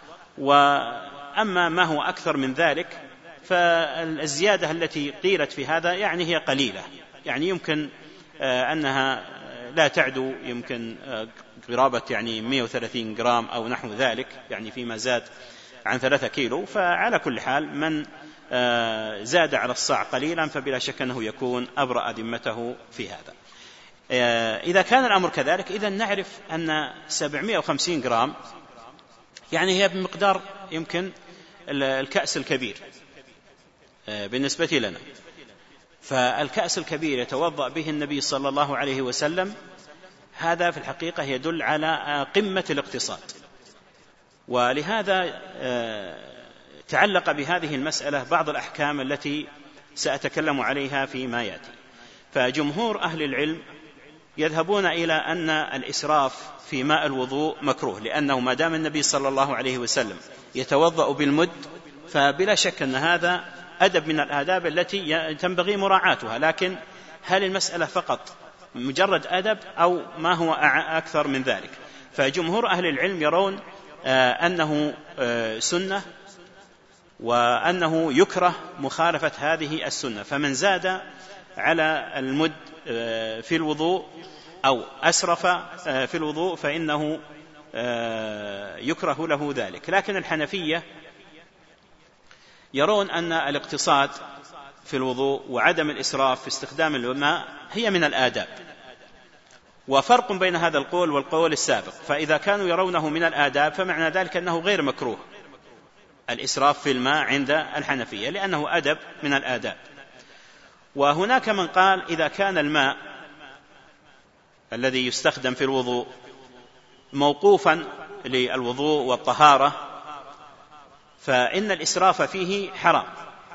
وأما ما هو أكثر من ذلك فالزيادة التي قيلت في هذا يعني هي قليلة، يعني يمكن أنها لا تعدو يمكن قرابة يعني مائة وثلاثين جرام أو نحو ذلك، يعني فيما زاد عن ثلاثة كيلو. فعلى كل حال من زاد على الصاع قليلا فبلا شك أنه يكون أبرأ ذمته في هذا. إذا كان الأمر كذلك إذن نعرف أن سبعمائة وخمسين جرام يعني هي بمقدار يمكن الكأس الكبير بالنسبة لنا، فالكأس الكبير يتوضأ به النبي صلى الله عليه وسلم، هذا في الحقيقة يدل على قمة الاقتصاد. ولهذا تعلق بهذه المسألة بعض الأحكام التي سأتكلم عليها فيما يأتي. فجمهور أهل العلم يذهبون إلى أن الإسراف في ماء الوضوء مكروه، لأنه ما دام النبي صلى الله عليه وسلم يتوضأ بالمد فبلا شك أن هذا أدب من الآداب التي تنبغي مراعاتها. لكن هل المسألة فقط مجرد أدب أو ما هو أكثر من ذلك؟ فجمهور أهل العلم يرون أنه سنة وأنه يكره مخالفة هذه السنة، فمن زاد على المد في الوضوء أو أسرف في الوضوء فإنه يكره له ذلك. لكن الحنفية يرون أن الاقتصاد في الوضوء وعدم الإسراف في استخدام الماء هي من الآداب، وفرق بين هذا القول والقول السابق. فإذا كانوا يرونه من الآداب فمعنى ذلك أنه غير مكروه الإسراف في الماء عند الحنفية، لأنه أدب من الآداب. وهناك من قال إذا كان الماء الذي يستخدم في الوضوء موقوفا للوضوء والطهارة فإن الإسراف فيه حرام،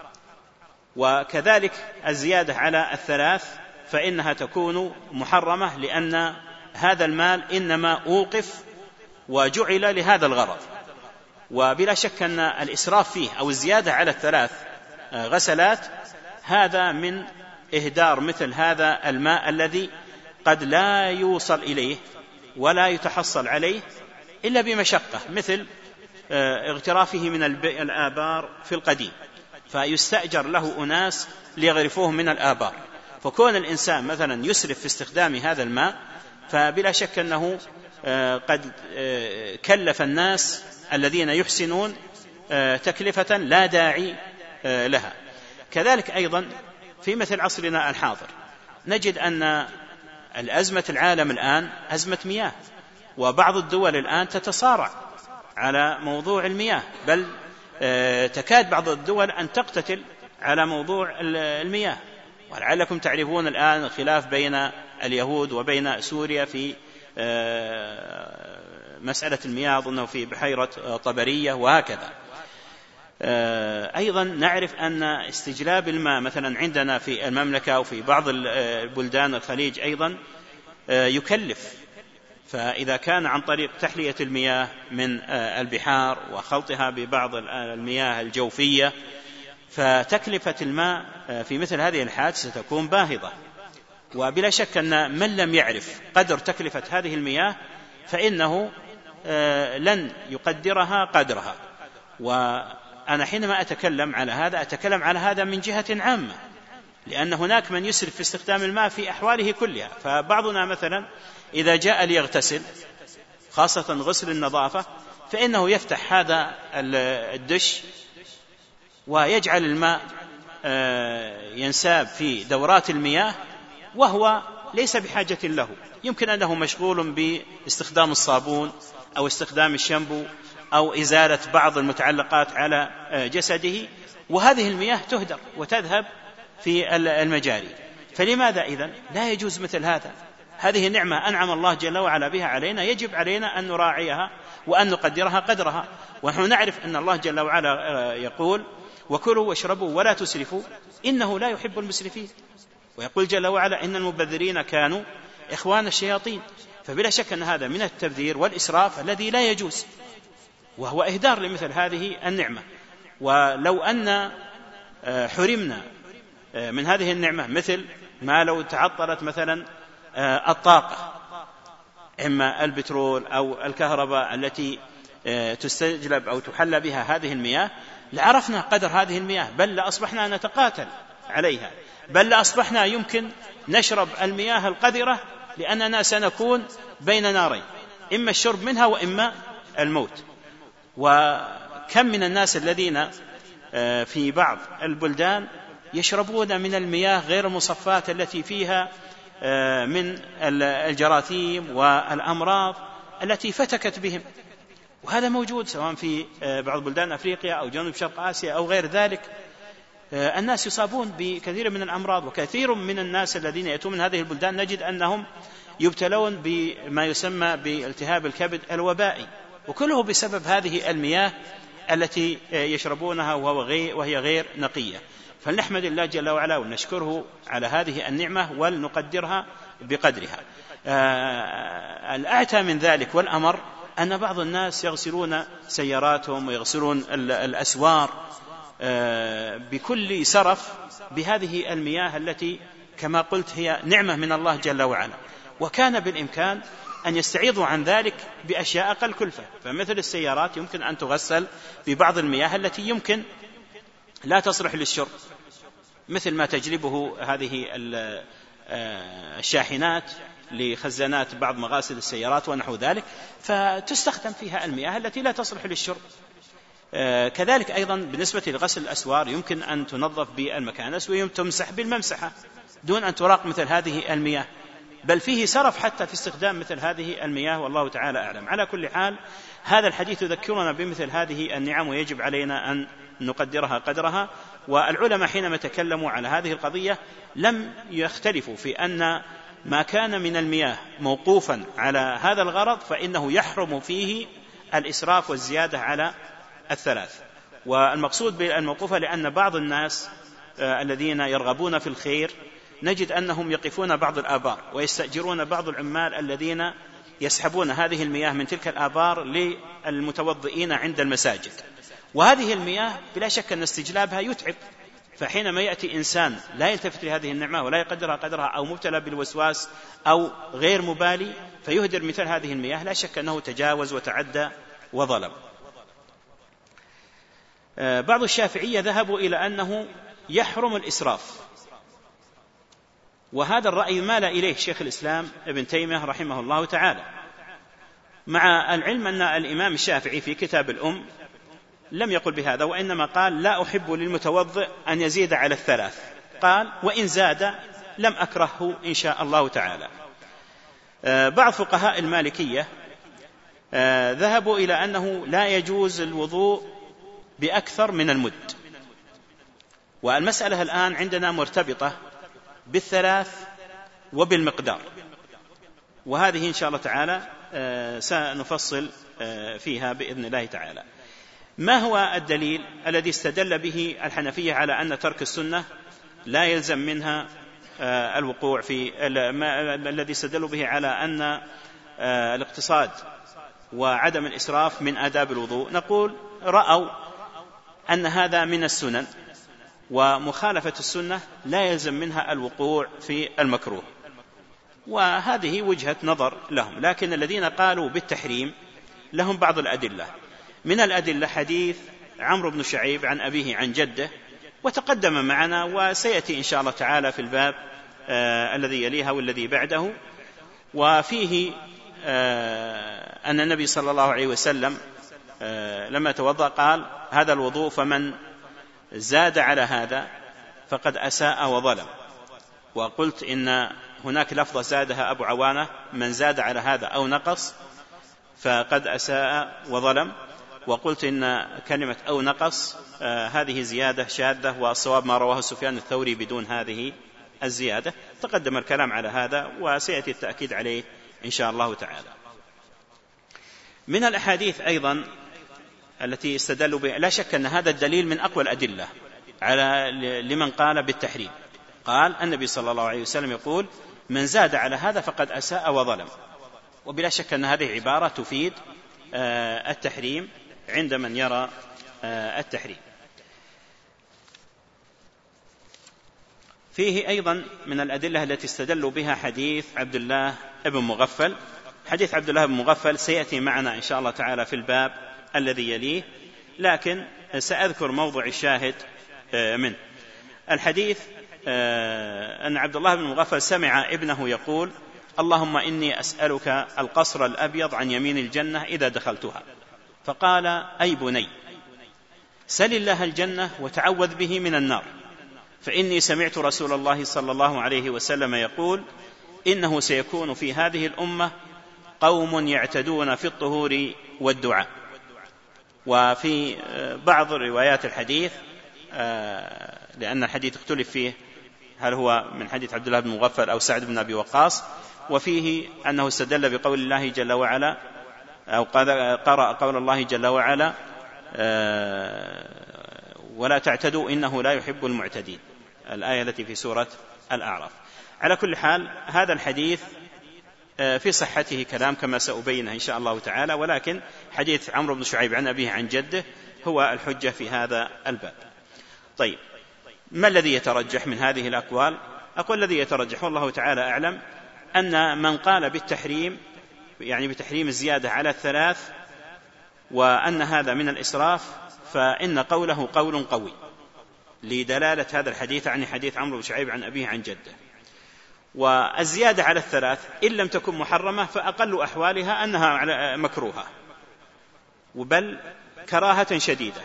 وكذلك الزيادة على الثلاث فإنها تكون محرمة، لأن هذا المال إنما أوقف وجعل لهذا الغرض. وبلا شك أن الإسراف فيه أو الزيادة على الثلاث غسلات هذا من إهدار مثل هذا الماء الذي قد لا يوصل إليه ولا يتحصل عليه إلا بمشقة، مثل اغترافه من الآبار في القديم، فيستأجر له أناس ليغرفوه من الآبار. فكون الإنسان مثلا يسرف في استخدام هذا الماء فبلا شك أنه قد كلف الناس الذين يحسنون تكلفة لا داعي لها. كذلك أيضا في مثل عصرنا الحاضر نجد أن الأزمة العالم الآن أزمة مياه، وبعض الدول الآن تتصارع على موضوع المياه، بل تكاد بعض الدول أن تقتتل على موضوع المياه. ولعلكم تعرفون الآن الخلاف بين اليهود وبين سوريا في مسألة المياه، أظنه في بحيرة طبرية وهكذا. أيضا نعرف أن استجلاب الماء مثلا عندنا في المملكة وفي بعض البلدان الخليج أيضا يكلف، فإذا كان عن طريق تحلية المياه من البحار وخلطها ببعض المياه الجوفية فتكلفة الماء في مثل هذه الحالات ستكون باهظة. وبلا شك أن من لم يعرف قدر تكلفة هذه المياه فإنه لن يقدرها قدرها. وأنا حينما أتكلم على هذا أتكلم على هذا من جهة عامة، لأن هناك من يسرف في استخدام الماء في أحواله كلها. فبعضنا مثلا إذا جاء ليغتسل خاصة غسل النظافة فإنه يفتح هذا الدش ويجعل الماء ينساب في دورات المياه وهو ليس بحاجة له، يمكن أنه مشغول باستخدام الصابون أو استخدام الشامبو أو إزالة بعض المتعلقات على جسده، وهذه المياه تهدر وتذهب في المجاري. فلماذا إذن لا يجوز مثل هذا؟ هذه نعمة أنعم الله جل وعلا بها علينا، يجب علينا أن نراعيها وأن نقدرها قدرها. ونحن نعرف أن الله جل وعلا يقول وكلوا واشربوا ولا تسرفوا إنه لا يحب المسرفين، ويقول جل وعلا إن المبذرين كانوا إخوان الشياطين. فبلا شك أن هذا من التبذير والإسراف الذي لا يجوز، وهو إهدار لمثل هذه النعمة. ولو أن حرمنا من هذه النعمة مثل ما لو تعطلت مثلا الطاقة، إما البترول أو الكهرباء التي تستجلب أو تحلى بها هذه المياه، لعرفنا قدر هذه المياه، بل لأصبحنا نتقاتل عليها، بل لأصبحنا يمكن نشرب المياه القذرة لأننا سنكون بين نارين، إما الشرب منها وإما الموت. وكم من الناس الذين في بعض البلدان يشربون من المياه غير المصفاة التي فيها من الجراثيم والأمراض التي فتكت بهم، وهذا موجود سواء في بعض بلدان أفريقيا أو جنوب شرق آسيا أو غير ذلك. الناس يصابون بكثير من الأمراض، وكثير من الناس الذين يأتون من هذه البلدان نجد أنهم يبتلون بما يسمى بالتهاب الكبد الوبائي، وكله بسبب هذه المياه التي يشربونها وهي غير نقية. فلنحمد الله جل وعلا ونشكره على هذه النعمة ولنقدرها بقدرها. الأعتى من ذلك والأمر أن بعض الناس يغسلون سياراتهم ويغسلون الأسوار بكل سرف بهذه المياه التي كما قلت هي نعمة من الله جل وعلا، وكان بالإمكان أن يستعيضوا عن ذلك بأشياء أقل كلفة. فمثل السيارات يمكن أن تغسل ببعض المياه التي يمكن لا تصلح للشرب، مثل ما تجلبه هذه الشاحنات لخزانات بعض مغاسل السيارات ونحو ذلك، فتستخدم فيها المياه التي لا تصلح للشرب. كذلك أيضا بالنسبة لغسل الأسوار يمكن أن تنظف بالمكانس وتمسح بالممسحة دون أن تراق مثل هذه المياه، بل فيه سرف حتى في استخدام مثل هذه المياه، والله تعالى أعلم. على كل حال هذا الحديث يذكرنا بمثل هذه النعم ويجب علينا أن نقدرها قدرها. والعلماء حينما تكلموا على هذه القضية لم يختلفوا في أن ما كان من المياه موقوفا على هذا الغرض فإنه يحرم فيه الإسراف والزيادة على الثلاث. والمقصود بالموقوفة لأن بعض الناس الذين يرغبون في الخير نجد أنهم يقفون بعض الآبار ويستأجرون بعض العمال الذين يسحبون هذه المياه من تلك الآبار للمتوضئين عند المساجد، وهذه المياه بلا شك أن استجلابها يتعب. فحينما يأتي إنسان لا يلتفت لهذه النعمة ولا يقدرها قدرها أو مبتلى بالوسواس أو غير مبالي فيهدر مثل هذه المياه، لا شك أنه تجاوز وتعدى وظلم. بعض الشافعية ذهبوا إلى أنه يحرم الإسراف، وهذا الرأي مال إليه شيخ الإسلام ابن تيمية رحمه الله تعالى، مع العلم أن الإمام الشافعي في كتاب الأم لم يقل بهذا، وإنما قال لا أحب للمتوضئ أن يزيد على الثلاث، قال وإن زاد لم أكرهه إن شاء الله تعالى. بعض فقهاء المالكية ذهبوا إلى أنه لا يجوز الوضوء بأكثر من المد، والمسألة الآن عندنا مرتبطة بالثلاث وبالمقدار، وهذه إن شاء الله تعالى سنفصل فيها بإذن الله تعالى. ما هو الدليل الذي استدل به الحنفية على أن ترك السنة لا يلزم منها الوقوع في الذي استدلوا به على أن الاقتصاد وعدم الإسراف من آداب الوضوء؟ نقول رأوا أن هذا من السنن، ومخالفة السنة لا يلزم منها الوقوع في المكروه، وهذه وجهة نظر لهم. لكن الذين قالوا بالتحريم لهم بعض الأدلة، من الأدلة حديث عمرو بن شعيب عن أبيه عن جده، وتقدم معنا وسيأتي إن شاء الله تعالى في الباب آه الذي يليها والذي بعده، وفيه آه أن النبي صلى الله عليه وسلم آه لما توضأ قال هذا الوضوء فمن زاد على هذا فقد أساء وظلم. وقلت إن هناك لفظة زادها أبو عوانة من زاد على هذا أو نقص فقد أساء وظلم، وقلت إن كلمة أو نقص آه هذه زيادة شاذة، والصواب ما رواه سفيان الثوري بدون هذه الزيادة. تقدم الكلام على هذا وسيأتي التأكيد عليه إن شاء الله تعالى. من الأحاديث أيضا التي استدلوا بها، لا شك أن هذا الدليل من أقوى الأدلة على لمن قال بالتحريم. قال النبي صلى الله عليه وسلم يقول من زاد على هذا فقد أساء وظلم، وبلا شك أن هذه عبارة تفيد آه التحريم عند من يرى آه التحريم. فيه أيضا من الأدلة التي استدلوا بها حديث عبد الله بن مغفل. حديث عبد الله بن مغفل سيأتي معنا إن شاء الله تعالى في الباب الذي يليه، لكن سأذكر موضع الشاهد منه. الحديث أن عبد الله بن مغفل سمع ابنه يقول اللهم إني أسألك القصر الأبيض عن يمين الجنة إذا دخلتها، فقال أي بني سل الله الجنة وتعوذ به من النار، فإني سمعت رسول الله صلى الله عليه وسلم يقول إنه سيكون في هذه الأمة قوم يعتدون في الطهور والدعاء. وفي بعض روايات الحديث لأن الحديث اختلف فيه هل هو من حديث عبد الله بن مغفل أو سعد بن أبي وقاص، وفيه أنه استدل بقول الله جل وعلا أو قرأ قول الله جل وعلا ولا تعتدوا إنه لا يحب المعتدين، الآية التي في سورة الأعراف. على كل حال هذا الحديث في صحته كلام كما سأبينه إن شاء الله تعالى، ولكن حديث عمرو بن شعيب عن أبيه عن جده هو الحجة في هذا الباب. طيب، ما الذي يترجح من هذه الأقوال؟ أقول الذي يترجح والله تعالى أعلم أن من قال بالتحريم، يعني بتحريم الزيادة على الثلاث، وأن هذا من الإسراف، فإن قوله قول قوي لدلالة هذا الحديث عن حديث عمرو بن شعيب عن أبيه عن جده. والزيادة على الثلاث إن لم تكن محرمة فأقل أحوالها أنها مكروهة، وبل كراهة شديدة.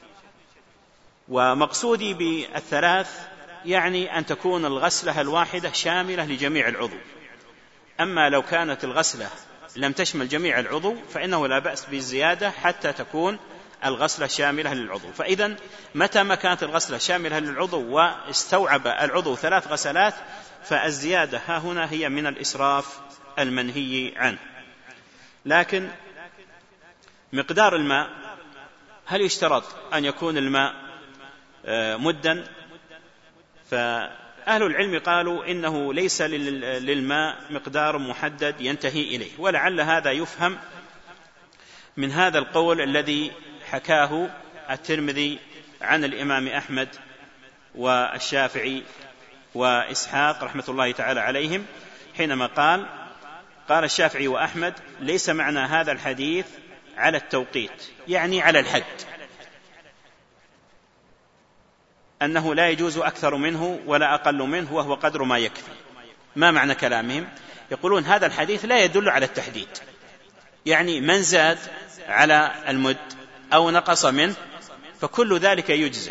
ومقصودي بالثلاث يعني أن تكون الغسلة الواحدة شاملة لجميع العضو. أما لو كانت الغسلة لم تشمل جميع العضو فإنه لا بأس بالزيادة حتى تكون الغسلة شاملة للعضو. فإذا متى ما كانت الغسلة شاملة للعضو واستوعب العضو ثلاث غسلات فالزيادة ها هنا هي من الإسراف المنهي عنه. لكن مقدار الماء، هل يشترط أن يكون الماء مدا؟ فأهل العلم قالوا إنه ليس للماء مقدار محدد ينتهي إليه، ولعل هذا يفهم من هذا القول الذي حكاه الترمذي عن الإمام أحمد والشافعي وإسحاق رحمة الله تعالى عليهم، حينما قال قال الشافعي وأحمد: ليس معنى هذا الحديث على التوقيت، يعني على الحد، أنه لا يجوز أكثر منه ولا أقل منه وهو قدر ما يكفي. ما معنى كلامهم؟ يقولون هذا الحديث لا يدل على التحديد، يعني من زاد على المد أو نقص منه فكل ذلك يجزئ.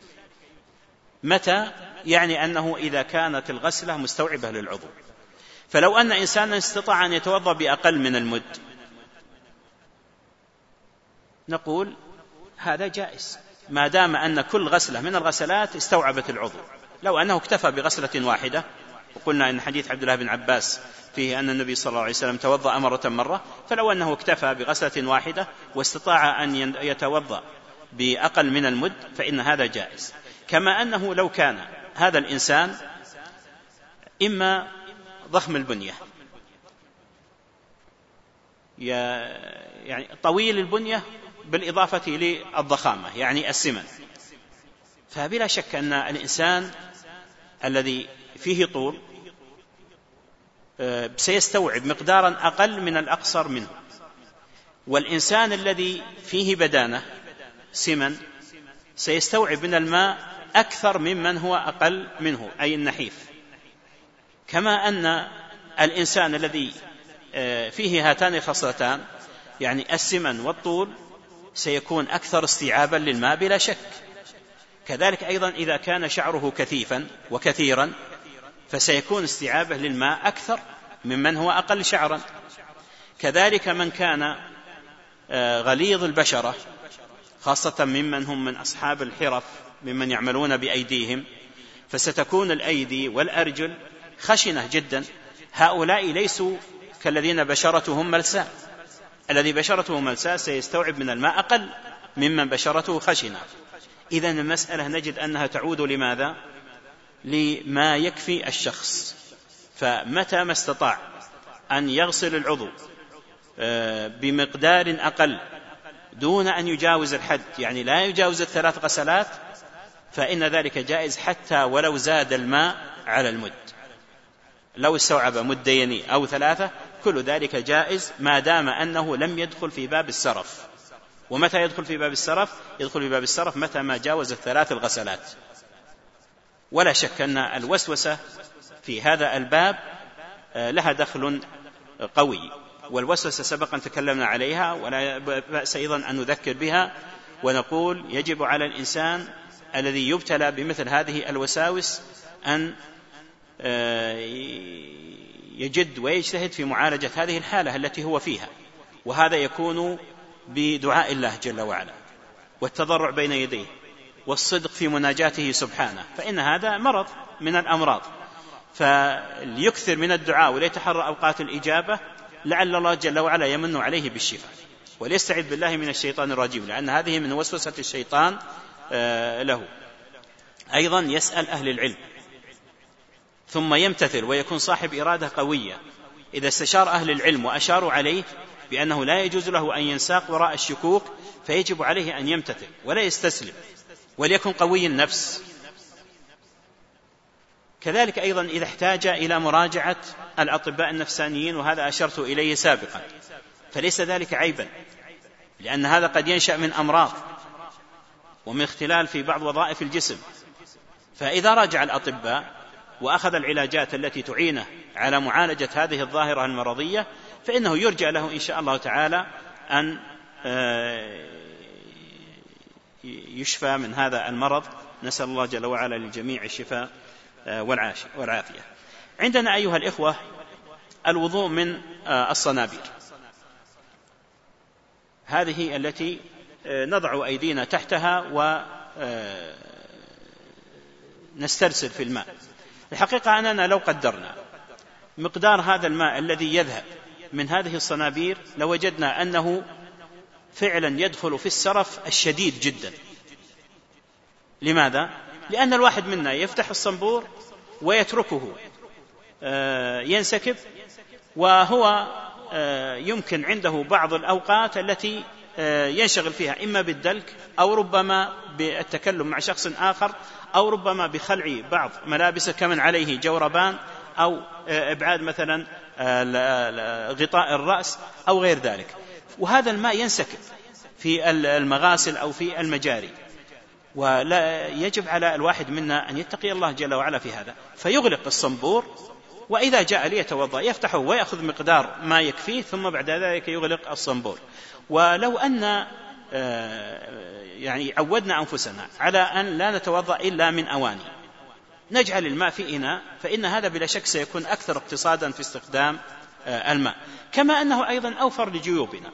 متى؟ يعني أنه إذا كانت الغسلة مستوعبة للعضو. فلو أن إنسانا استطاع أن يتوضأ بأقل من المد نقول هذا جائز، ما دام أن كل غسلة من الغسلات استوعبت العضو. لو أنه اكتفى بغسلة واحدة، وقلنا إن حديث عبد الله بن عباس فيه أن النبي صلى الله عليه وسلم توضأ مرة مرة، فلو أنه اكتفى بغسلة واحدة واستطاع أن يتوضأ بأقل من المد فإن هذا جائز. كما أنه لو كان هذا الإنسان إما ضخم البنية، يعني طويل البنية بالإضافة للضخامة يعني السمن، فبلا شك أن الإنسان الذي فيه طول سيستوعب مقدارا أقل من الأقصر منه، والإنسان الذي فيه بدانة سمن سيستوعب من الماء أكثر ممن هو أقل منه أي النحيف. كما أن الإنسان الذي فيه هاتان الخصلتان يعني السمن والطول سيكون أكثر استيعابا للماء بلا شك. كذلك أيضا إذا كان شعره كثيفا وكثيرا فسيكون استيعابه للماء أكثر ممن هو أقل شعرا. كذلك من كان غليظ البشرة خاصة ممن هم من أصحاب الحرف ممن يعملون بأيديهم فستكون الأيدي والأرجل خشنة جدا. هؤلاء ليسوا كالذين بشرتهم ملساء، الذي بشرته ملساء سيستوعب من الماء أقل ممن بشرته خشنة. إذن المسألة نجد أنها تعود لماذا؟ لما يكفي الشخص. فمتى ما استطاع أن يغسل العضو بمقدار أقل دون أن يجاوز الحد، يعني لا يجاوز الثلاث غسلات، فإن ذلك جائز حتى ولو زاد الماء على المد. لو استوعب مدين أو ثلاثة كل ذلك جائز ما دام أنه لم يدخل في باب السرف. ومتى يدخل في باب السرف؟ يدخل في باب السرف متى ما جاوز الثلاث الغسلات. ولا شك أن الوسوسة في هذا الباب لها دخل قوي، والوسوسة سبقا تكلمنا عليها ولا بأس أيضا أن نذكر بها ونقول يجب على الإنسان الذي يبتلى بمثل هذه الوساوس أن يجد ويجتهد في معالجة هذه الحالة التي هو فيها، وهذا يكون بدعاء الله جل وعلا والتضرع بين يديه والصدق في مناجاته سبحانه، فإن هذا مرض من الأمراض. فليكثر من الدعاء وليتحرى أوقات الإجابة لعل الله جل وعلا يمن عليه بالشفاء، وليستعذ بالله من الشيطان الرجيم، لأن هذه من وسوسة الشيطان له. أيضا يسأل أهل العلم ثم يمتثل ويكون صاحب إرادة قوية. إذا استشار أهل العلم وأشاروا عليه بأنه لا يجوز له أن ينساق وراء الشكوك فيجب عليه أن يمتثل ولا يستسلم، وليكن قوي النفس. كذلك أيضا إذا احتاج إلى مراجعة الأطباء النفسانيين، وهذا أشرت إليه سابقا، فليس ذلك عيبا، لأن هذا قد ينشأ من أمراض ومن اختلال في بعض وظائف الجسم. فإذا راجع الأطباء وأخذ العلاجات التي تعينه على معالجة هذه الظاهرة المرضية، فإنه يرجى له إن شاء الله تعالى أن يشفى من هذا المرض. نسأل الله جل وعلا للجميع الشفاء والعافية. عندنا أيها الإخوة الوضوء من الصنابير، هذه التي نضع أيدينا تحتها ونسترسل في الماء. الحقيقة أننا لو قدرنا مقدار هذا الماء الذي يذهب من هذه الصنابير لوجدنا أنه فعلا يدخل في السرف الشديد جدا. لماذا؟ لأن الواحد منا يفتح الصنبور ويتركه ينسكب، وهو يمكن عنده بعض الأوقات التي ينشغل فيها إما بالدلك أو ربما بالتكلم مع شخص آخر أو ربما بخلع بعض ملابسه كمن عليه جوربان أو إبعاد مثلا غطاء الرأس أو غير ذلك، وهذا الماء ينسكب في المغاسل أو في المجاري. ولا يجب على الواحد منا أن يتقي الله جل وعلا في هذا، فيغلق الصنبور، وإذا جاء ليتوضأ يفتحه ويأخذ مقدار ما يكفيه، ثم بعد ذلك يغلق الصنبور. ولو أن يعني عودنا أنفسنا على أن لا نتوضأ إلا من أواني، نجعل الماء في إناء، فإن هذا بلا شك سيكون أكثر اقتصادا في استخدام الماء، كما أنه أيضا أوفر لجيوبنا.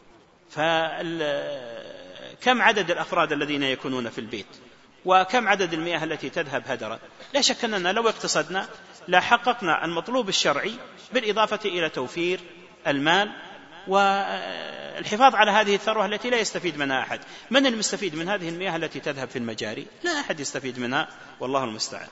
فكم عدد الأفراد الذين يكونون في البيت، وكم عدد المياه التي تذهب هدرا؟ لا شك أننا لو اقتصدنا لا حققنا المطلوب الشرعي بالإضافة إلى توفير المال والحفاظ على هذه الثروة التي لا يستفيد منها أحد. من المستفيد من هذه المياه التي تذهب في المجاري؟ لا أحد يستفيد منها، والله المستعان.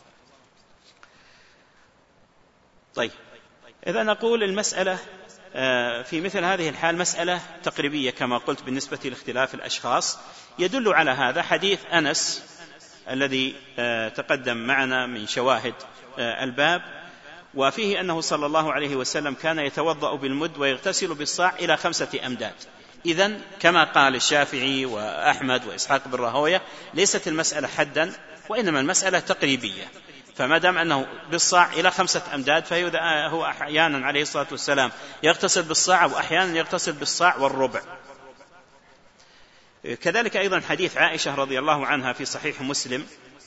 طيب، إذا نقول المسألة في مثل هذه الحال مسألة تقريبية كما قلت بالنسبة لاختلاف الأشخاص. يدل على هذا حديث أنس الذي تقدم معنا من شواهد الباب، وفيه أنه صلى الله عليه وسلم كان يتوضأ بالمد ويغتسل بالصاع إلى خمسة أمداد. إذن كما قال الشافعي وأحمد وإسحاق بن راهويه ليست المسألة حدا، وإنما المسألة تقريبية. فما دام أنه بالصاع إلى خمسة أمداد، فهو أحيانا عليه الصلاة والسلام يغتسل بالصاع، وأحيانا يغتسل بالصاع والربع. كذلك أيضا حديث عائشة رضي الله عنها في صحيح مسلم،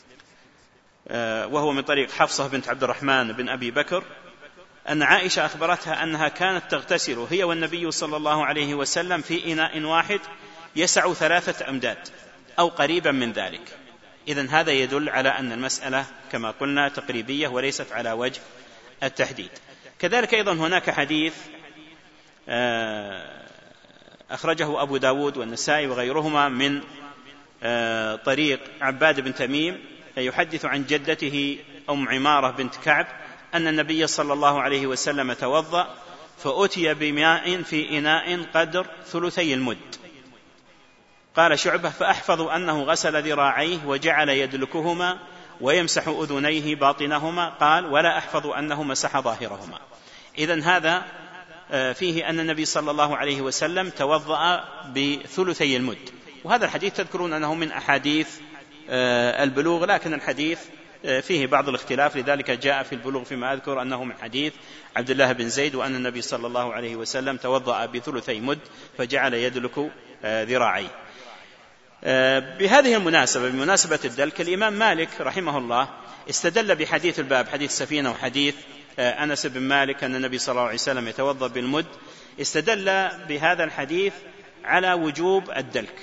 وهو من طريق حفصة بنت عبد الرحمن بن أبي بكر، أن عائشة أخبرتها أنها كانت تغتسل هي والنبي صلى الله عليه وسلم في إناء واحد يسع ثلاثة أمداد أو قريبا من ذلك. إذن هذا يدل على أن المسألة كما قلنا تقريبية وليست على وجه التحديد. كذلك أيضا هناك حديث أخرجه أبو داود والنسائي وغيرهما من طريق عباد بن تميم يحدث عن جدته أم عمارة بنت كعب أن النبي صلى الله عليه وسلم توضأ فأتي بماء في إناء قدر ثلثي المد. قال شعبة: فأحفظ أنه غسل ذراعيه وجعل يدلكهما ويمسح أذنيه باطنهما. قال: ولا أحفظ أنه مسح ظاهرهما. إذن هذا فيه أن النبي صلى الله عليه وسلم توضأ بثلثي المد، وهذا الحديث تذكرون أنه من أحاديث البلوغ، لكن الحديث فيه بعض الاختلاف، لذلك جاء في البلوغ فيما أذكر أنه من حديث عبد الله بن زيد، وأن النبي صلى الله عليه وسلم توضأ بثلثي مد فجعل يدلك ذراعيه. بهذه المناسبة، بمناسبة الدلك، الإمام مالك رحمه الله استدل بحديث الباب، حديث السفينة وحديث أنس بن مالك أن النبي صلى الله عليه وسلم يتوضأ بالمد، استدل بهذا الحديث على وجوب الدلك.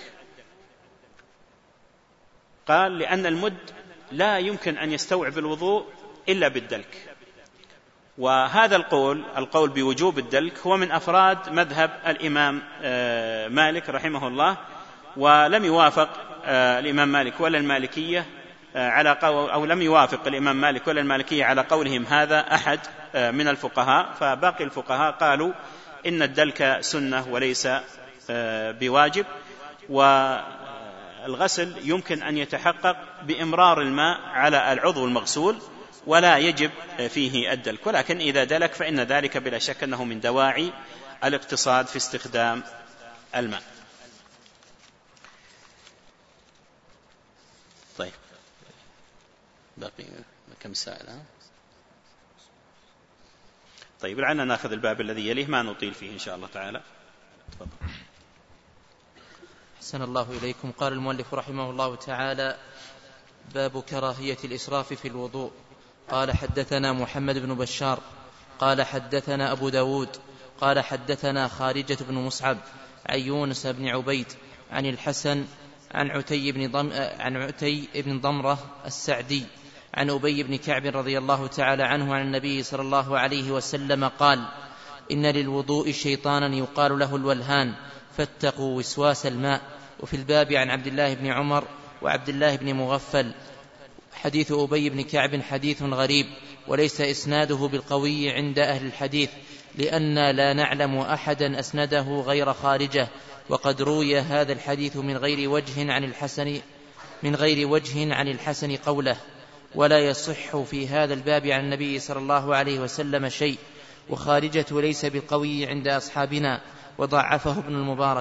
قال: لأن المد لا يمكن أن يستوعب الوضوء إلا بالدلك. وهذا القول القول بوجوب الدلك هو من أفراد مذهب الإمام مالك رحمه الله، ولم يوافق الإمام مالك ولا المالكية على قول أو لم يوافق الإمام مالك ولا المالكية على قولهم هذا أحد من الفقهاء. فباقي الفقهاء قالوا إن الدلك سنة وليس بواجب. الغسل يمكن أن يتحقق بإمرار الماء على العضو المغسول ولا يجب فيه الدلك، ولكن إذا دلك فإن ذلك بلا شك أنه من دواعي الاقتصاد في استخدام الماء. طيب باقي كم سائل؟ طيب لعلنا ناخذ الباب الذي يليه ما نطيل فيه إن شاء الله تعالى. تفضل. أحسن الله إليكم. قال المؤلف رحمه الله تعالى: باب كراهية الإسراف في الوضوء. قال: حدثنا محمد بن بشار قال حدثنا أبو داود قال حدثنا خارجة بن مصعب عن يونس بن عبيد عن الحسن عن عتي بن, ضم عن عتي بن ضمرة السعدي عن أبي بن كعب رضي الله تعالى عنه عن النبي صلى الله عليه وسلم قال: إن للوضوء شيطانا يقال له الولهان فاتقوا وسواس الماء. وفي الباب عن عبد الله بن عمر وعبد الله بن مغفل. حديث أبي بن كعب حديث غريب وليس إسناده بالقوي عند أهل الحديث، لأن لا نعلم أحدا أسنده غير خارجة، وقد روي هذا الحديث من غير وجه عن الحسن من غير وجه عن الحسن قوله. ولا يصح في هذا الباب عن النبي صلى الله عليه وسلم شيء، وخارجة ليس بالقوي عند أصحابنا، وضعفه ابن المبارك.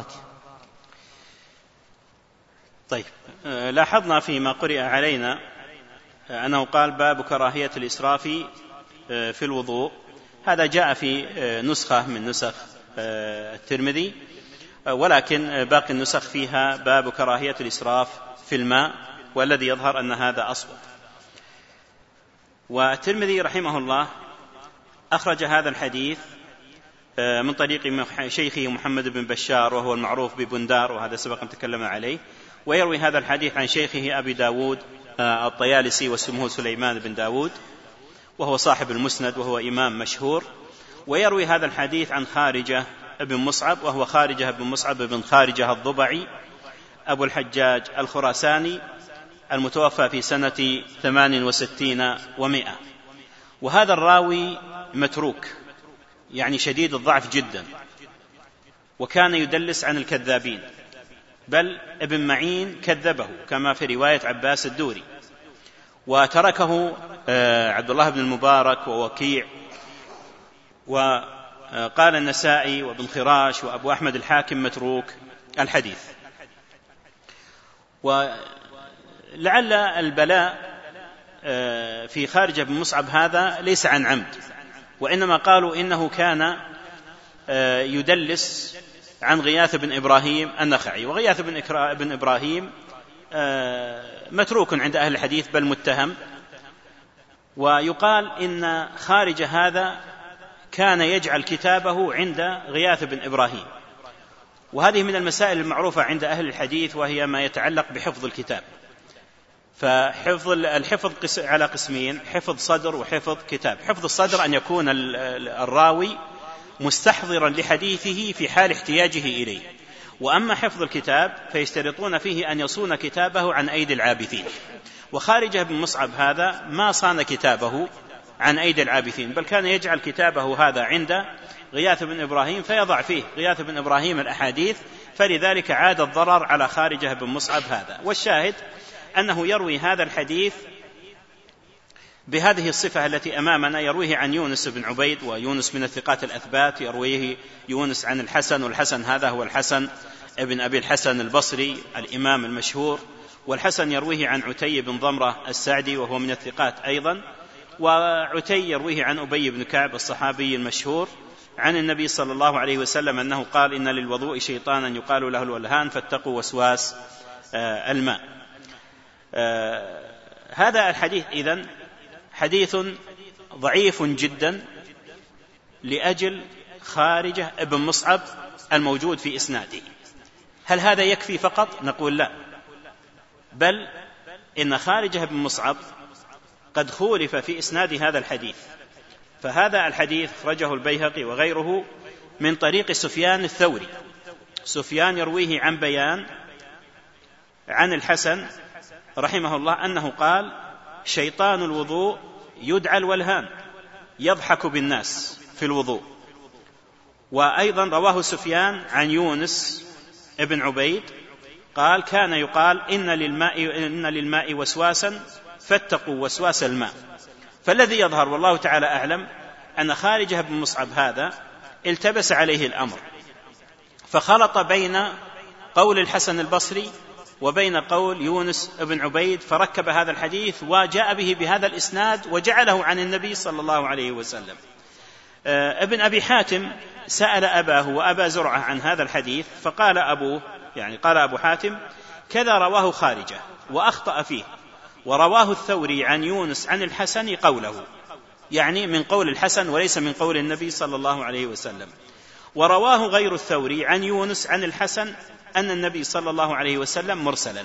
طيب، لاحظنا فيما قرئ علينا أنه قال: باب كراهية الإسراف في الوضوء. هذا جاء في نسخة من نسخ الترمذي، ولكن باقي النسخ فيها باب كراهية الإسراف في الماء، والذي يظهر أن هذا أصوب. والترمذي رحمه الله أخرج هذا الحديث من طريق شيخه محمد بن بشار وهو المعروف ببندار، وهذا سبق أن تكلمنا عليه، ويروي هذا الحديث عن شيخه أبي داود الطيالسي واسمه سليمان بن داود، وهو صاحب المسند وهو إمام مشهور. ويروي هذا الحديث عن خارجة بن مصعب، وهو خارجة بن مصعب بن خارجة الضبعي أبو الحجاج الخراساني المتوفى في سنة ثمان وستين ومائة. وهذا الراوي متروك، يعني شديد الضعف جدا، وكان يدلس عن الكذابين، بل ابن معين كذبه كما في رواية عباس الدوري، وتركه عبد الله بن المبارك ووكيع، وقال النسائي وابن خراش وأبو أحمد الحاكم متروك الحديث. ولعل البلاء في خارجة بن مصعب هذا ليس عن عمد، وإنما قالوا إنه كان يدلس عن غياث بن إبراهيم النخعي، وغياث بن إبراهيم متروك عند أهل الحديث بل متهم. ويقال إن خارج هذا كان يجعل كتابه عند غياث بن إبراهيم، وهذه من المسائل المعروفة عند أهل الحديث، وهي ما يتعلق بحفظ الكتاب. فحفظ الحفظ على قسمين: حفظ صدر وحفظ كتاب. حفظ الصدر أن يكون الراوي مستحضرا لحديثه في حال احتياجه إليه، وأما حفظ الكتاب فيشترطون فيه أن يصون كتابه عن أيدي العابثين. وخارجة بن مصعب هذا ما صان كتابه عن أيدي العابثين، بل كان يجعل كتابه هذا عند غياث بن إبراهيم فيضع فيه غياث بن إبراهيم الأحاديث، فلذلك عاد الضرر على خارجة بن مصعب هذا. والشاهد أنه يروي هذا الحديث بهذه الصفة التي أمامنا، يرويه عن يونس بن عبيد، ويونس من الثقات الأثبات، يرويه يونس عن الحسن، والحسن هذا هو الحسن ابن أبي الحسن البصري الإمام المشهور، والحسن يرويه عن عتي بن ضمرة السعدي وهو من الثقات أيضا، وعتي يرويه عن أبي بن كعب الصحابي المشهور عن النبي صلى الله عليه وسلم أنه قال: إن للوضوء شيطانا يقال له الولهان فاتقوا وسواس الماء. هذا الحديث إذن حديث ضعيف جدا لأجل خارجة ابن مصعب الموجود في إسناده. هل هذا يكفي فقط؟ نقول لا، بل إن خارجة ابن مصعب قد خولف في إسناد هذا الحديث. فهذا الحديث أخرجه البيهقي وغيره من طريق سفيان الثوري. سفيان يرويه عن بيان عن الحسن رحمه الله أنه قال: شيطان الوضوء يدعى الولهان يضحك بالناس في الوضوء. وأيضا رواه سفيان عن يونس ابن عبيد قال كان يقال إن للماء, إن للماء وسواسا فاتقوا وسواس الماء. فالذي يظهر والله تعالى أعلم أن خارجة بن مصعب هذا التبس عليه الأمر، فخلط بين قول الحسن البصري وبين قول يونس بن عبيد، فركب هذا الحديث وجاء به بهذا الإسناد وجعله عن النبي صلى الله عليه وسلم. ابن أبي حاتم سأل أباه وأبا زرعة عن هذا الحديث، فقال أبوه يعني قال أبو حاتم كذا رواه خارجة وأخطأ فيه، ورواه الثوري عن يونس عن الحسن قوله، يعني من قول الحسن وليس من قول النبي صلى الله عليه وسلم. ورواه غير الثوري عن يونس عن الحسن أن النبي صلى الله عليه وسلم مرسلا.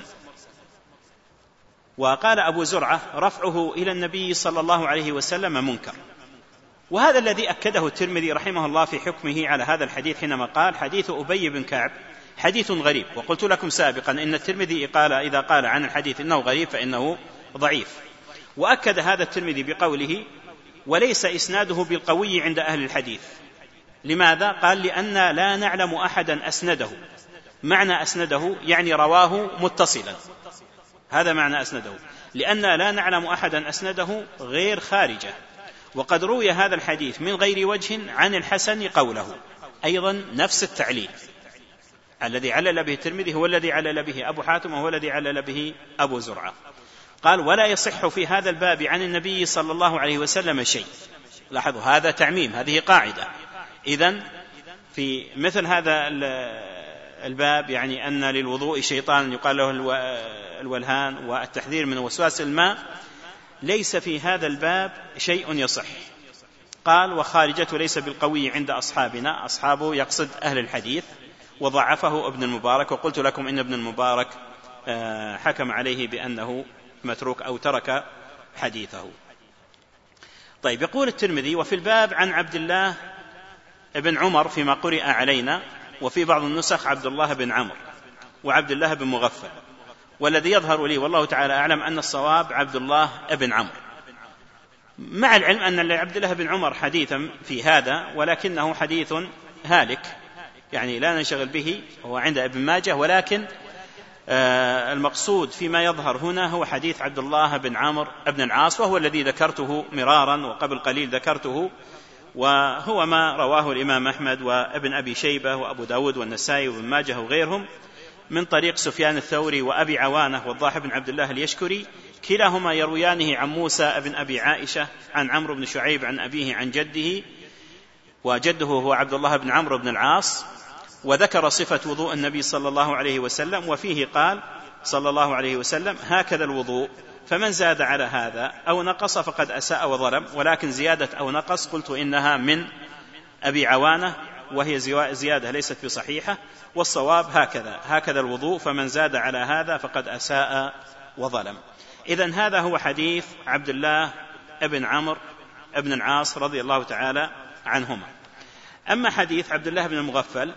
وقال أبو زرعة رفعه إلى النبي صلى الله عليه وسلم منكر. وهذا الذي أكده الترمذي رحمه الله في حكمه على هذا الحديث حينما قال حديث أبي بن كعب حديث غريب. وقلت لكم سابقا إن الترمذي قال إذا قال عن الحديث إنه غريب فإنه ضعيف. وأكد هذا الترمذي بقوله وليس إسناده بالقوي عند أهل الحديث. لماذا؟ قال لأن لا نعلم أحدا أسنده. معنى أسنده يعني رواه متصلا، هذا معنى أسنده، لأن لا نعلم أحدا أسنده غير خارجة. وقد روي هذا الحديث من غير وجه عن الحسن قوله، أيضا نفس التعليل الذي علل به الترمذي هو الذي علل به أبو حاتم وهو الذي علل به أبو زرعة. قال ولا يصح في هذا الباب عن النبي صلى الله عليه وسلم شيء. لاحظوا هذا تعميم، هذه قاعدة. إذن في مثل هذا الباب يعني أن للوضوء شيطان يقال له الولهان والتحذير من وسواس الماء، ليس في هذا الباب شيء يصح. قال وخارجة ليس بالقوي عند أصحابنا، أصحابه يقصد أهل الحديث، وضعفه ابن المبارك. وقلت لكم إن ابن المبارك حكم عليه بأنه متروك أو ترك حديثه. طيب، يقول الترمذي وفي الباب عن عبد الله بن عمر فيما قرئ علينا، وفي بعض النسخ عبد الله بن عمرو وعبد الله بن مغفل، والذي يظهر لي والله تعالى أعلم أن الصواب عبد الله بن عمرو، مع العلم أن لعبد الله بن عمر حديثا في هذا ولكنه حديث هالك يعني لا ننشغل به، هو عند ابن ماجه، ولكن آه المقصود فيما يظهر هنا هو حديث عبد الله بن عمرو بن العاص، وهو الذي ذكرته مرارا وقبل قليل ذكرته، وهو ما رواه الإمام أحمد وابن أبي شيبة وأبو داود والنسائي وابن ماجه وغيرهم من طريق سفيان الثوري وأبي عوانة والضاحي بن عبد الله اليشكري، كلاهما يرويانه عن موسى بن أبي عائشة عن عمرو بن شعيب عن أبيه عن جده، وجده هو عبد الله بن عمرو بن العاص. وذكر صفة وضوء النبي صلى الله عليه وسلم، وفيه قال صلى الله عليه وسلم هكذا الوضوء، فمن زاد على هذا أو نقص فقد أساء وظلم. ولكن زيادة أو نقص قلت إنها من أبي عوانة، وهي زيادة ليست بصحيحة، والصواب هكذا هكذا الوضوء، فمن زاد على هذا فقد أساء وظلم. إذن هذا هو حديث عبد الله بن عمرو بن العاص رضي الله تعالى عنهما. أما حديث عبد الله بن المغفل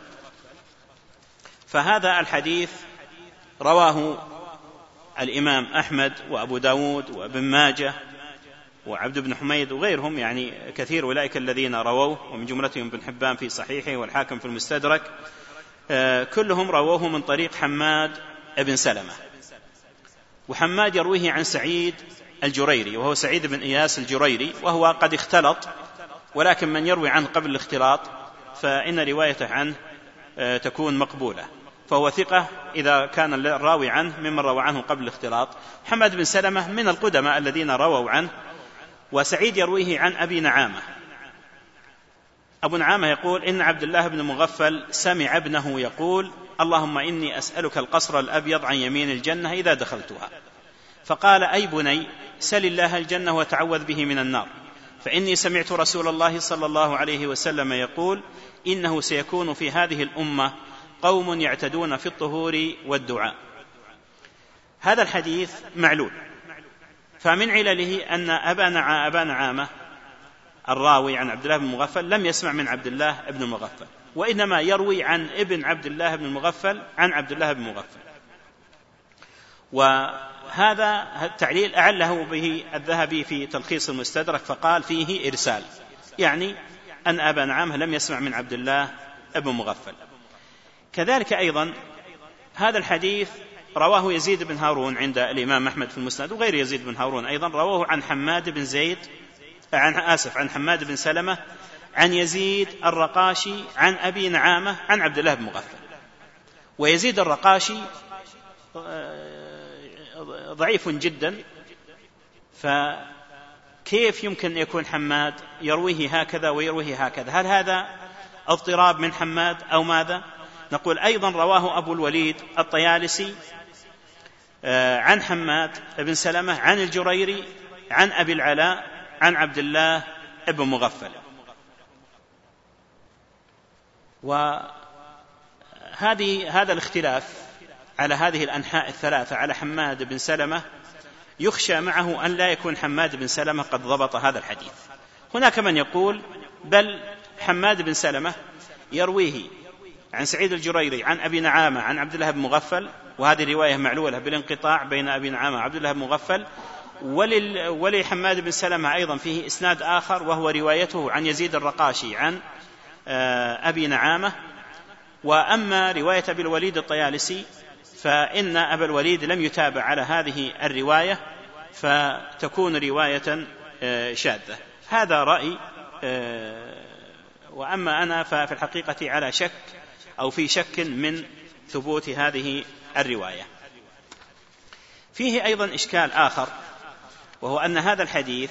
فهذا الحديث رواه الإمام أحمد وأبو داود وابن ماجه وعبد بن حميد وغيرهم، يعني كثير أولئك الذين رووه، ومن جملتهم ابن حبان في صحيحه والحاكم في المستدرك، كلهم رووه من طريق حماد بن سلمة. وحماد يرويه عن سعيد الجريري، وهو سعيد بن إياس الجريري، وهو قد اختلط، ولكن من يروي عنه قبل الاختلاط فإن روايته عنه تكون مقبولة، فهو ثقة إذا كان الراوي عنه ممن روى عنه قبل الاختلاط. حماد بن سلمة من القدماء الذين رووا عنه. وسعيد يرويه عن أبي نعامة. أبو نعامة يقول إن عبد الله بن مغفل سمع ابنه يقول اللهم إني أسألك القصر الأبيض عن يمين الجنة إذا دخلتها، فقال أي بني سل الله الجنة وتعوذ به من النار، فإني سمعت رسول الله صلى الله عليه وسلم يقول إنه سيكون في هذه الأمة قوم يعتدون في الطهور والدعاء. هذا الحديث معلول، فمن علله أن أبا نعامة الراوي عن عبد الله بن مغفل لم يسمع من عبد الله بن المغفل، وإنما يروي عن ابن عبد الله بن المغفل عن عبد الله بن مغفل. وهذا التعليل أعله به الذهبي في تلخيص المستدرك، فقال فيه إرسال، يعني أن أبا نعامة لم يسمع من عبد الله بن مغفل. كذلك أيضا هذا الحديث رواه يزيد بن هارون عند الإمام أحمد في المسند، وغير يزيد بن هارون أيضا رواه عن حماد بن زيد عن آسف عن حماد بن سلمة عن يزيد الرقاشي عن أبي نعامة عن عبد الله بن مغفل. ويزيد الرقاشي ضعيف جدا، فكيف يمكن يكون حماد يرويه هكذا ويرويه هكذا؟ هل هذا اضطراب من حماد أو ماذا؟ نقول أيضا رواه أبو الوليد الطيالسي عن حماد بن سلمة عن الجريري عن أبي العلاء عن عبد الله بن مغفل. وهذه هذا الاختلاف على هذه الأنحاء الثلاثة على حماد بن سلمة يخشى معه أن لا يكون حماد بن سلمة قد ضبط هذا الحديث. هناك من يقول بل حماد بن سلمة يرويه عن سعيد الجريري عن أبي نعامة عن عبد الله بن مغفل، وهذه رواية معلولة بالانقطاع بين أبي نعامة وعبد الله بن مغفل. ولحماد بن سلمة أيضا فيه إسناد آخر وهو روايته عن يزيد الرقاشي عن أبي نعامة. وأما رواية أبي الوليد الطيالسي فإن أبا الوليد لم يتابع على هذه الرواية، فتكون رواية شاذة. هذا رأي. وأما أنا ففي الحقيقة على شك أو في شك من ثبوت هذه الرواية. فيه أيضا إشكال آخر، وهو أن هذا الحديث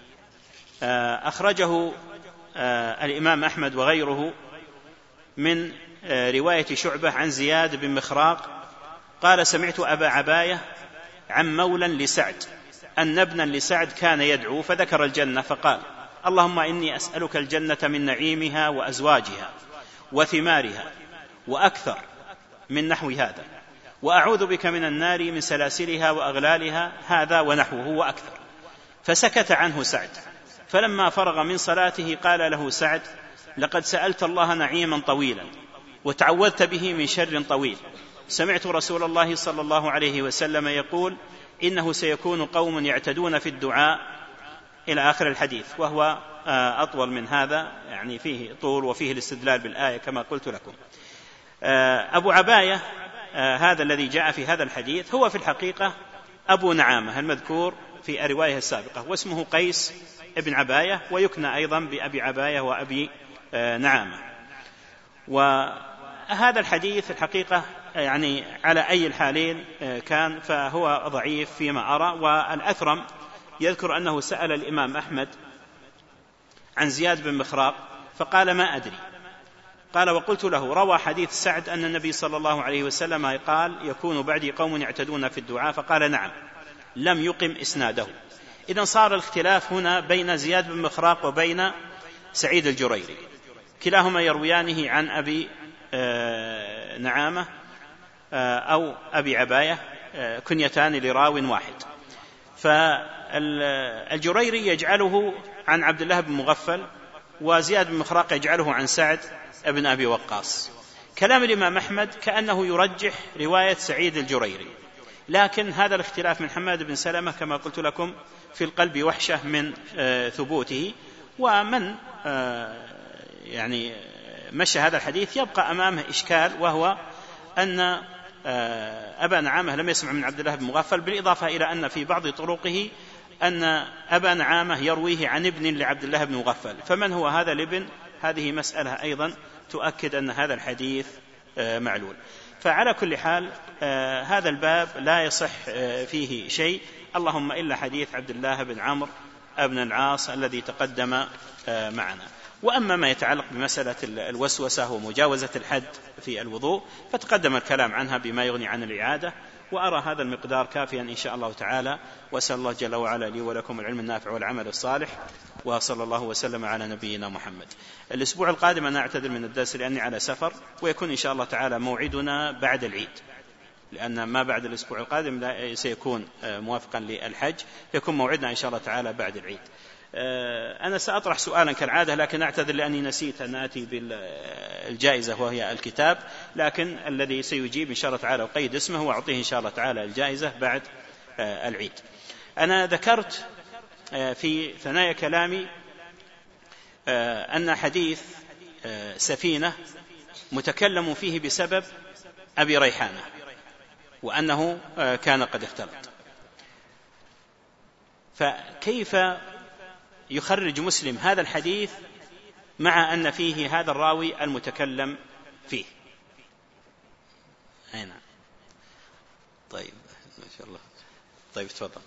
أخرجه الإمام أحمد وغيره من رواية شعبة عن زياد بن مخراق قال سمعت أبا عباية عن مولى لسعد أن ابنا لسعد كان يدعو فذكر الجنة فقال اللهم إني أسألك الجنة من نعيمها وأزواجها وثمارها وأكثر من نحو هذا، وأعوذ بك من النار من سلاسلها وأغلالها هذا ونحوه وأكثر. فسكت عنه سعد، فلما فرغ من صلاته قال له سعد لقد سألت الله نعيما طويلا وتعوذت به من شر طويل. سمعت رسول الله صلى الله عليه وسلم يقول إنه سيكون قوم يعتدون في الدعاء إلى آخر الحديث، وهو أطول من هذا، يعني فيه طول وفيه الاستدلال بالآية كما قلت لكم. أبو عباية هذا الذي جاء في هذا الحديث هو في الحقيقة أبو نعامة المذكور في الرواية السابقة، واسمه قيس ابن عباية، ويكنى أيضا بأبي عباية وأبي نعامة. وهذا الحديث في الحقيقة يعني على أي الحالين كان فهو ضعيف فيما أرى. والأثرم يذكر أنه سأل الإمام أحمد عن زياد بن مخراق فقال ما أدري. قال وقلت له روى حديث سعد أن النبي صلى الله عليه وسلم قال يكون بعدي قوم يعتدون في الدعاء، فقال نعم، لم يقم إسناده. إذن صار الاختلاف هنا بين زياد بن مخراق وبين سعيد الجريري، كلاهما يرويانه عن أبي نعامة أو أبي عباية، كنيتان لراو واحد. فالجريري يجعله عن عبد الله بن مغفل، وزياد بن مخراق يجعله عن سعد ابن أبي وقاص. كلام الإمام أحمد كأنه يرجح رواية سعيد الجريري، لكن هذا الاختلاف من حماد بن سلمة كما قلت لكم في القلب وحشة من ثبوته. ومن يعني مشى هذا الحديث يبقى أمامه إشكال، وهو أن أبا نعامة لم يسمع من عبد الله بن مغفل، بالإضافة إلى أن في بعض طرقه أن أبا نعامة يرويه عن ابن لعبد الله بن مغفل، فمن هو هذا الابن؟ هذه مسألة أيضا تؤكد أن هذا الحديث معلول. فعلى كل حال هذا الباب لا يصح فيه شيء، اللهم إلا حديث عبد الله بن عمرو بن العاص الذي تقدم معنا. وأما ما يتعلق بمسألة الوسوسة ومجاوزة الحد في الوضوء فتقدم الكلام عنها بما يغني عن الإعادة، وأرى هذا المقدار كافيا إن شاء الله تعالى. وأسأل الله جل وعلا لي ولكم العلم النافع والعمل الصالح، وصلى الله وسلم على نبينا محمد. الأسبوع القادم أنا أعتذر من الدرس لأني على سفر، ويكون إن شاء الله تعالى موعدنا بعد العيد، لأن ما بعد الأسبوع القادم لا سيكون موافقا للحج، يكون موعدنا إن شاء الله تعالى بعد العيد. أنا سأطرح سؤالا كالعادة، لكن أعتذر لأني نسيت أن آتي بالجائزة وهي الكتاب، لكن الذي سيجيب إن شاء الله تعالى وقيد اسمه وأعطيه إن شاء الله تعالى الجائزة بعد العيد. أنا ذكرت في ثنايا كلامي أن حديث سفينة متكلم فيه بسبب أبي ريحانة، وأنه كان قد اختلط. فكيف يخرج مسلم هذا الحديث مع أن فيه هذا الراوي المتكلم فيه؟ أي نعم. طيب ما شاء الله. طيب تفضل.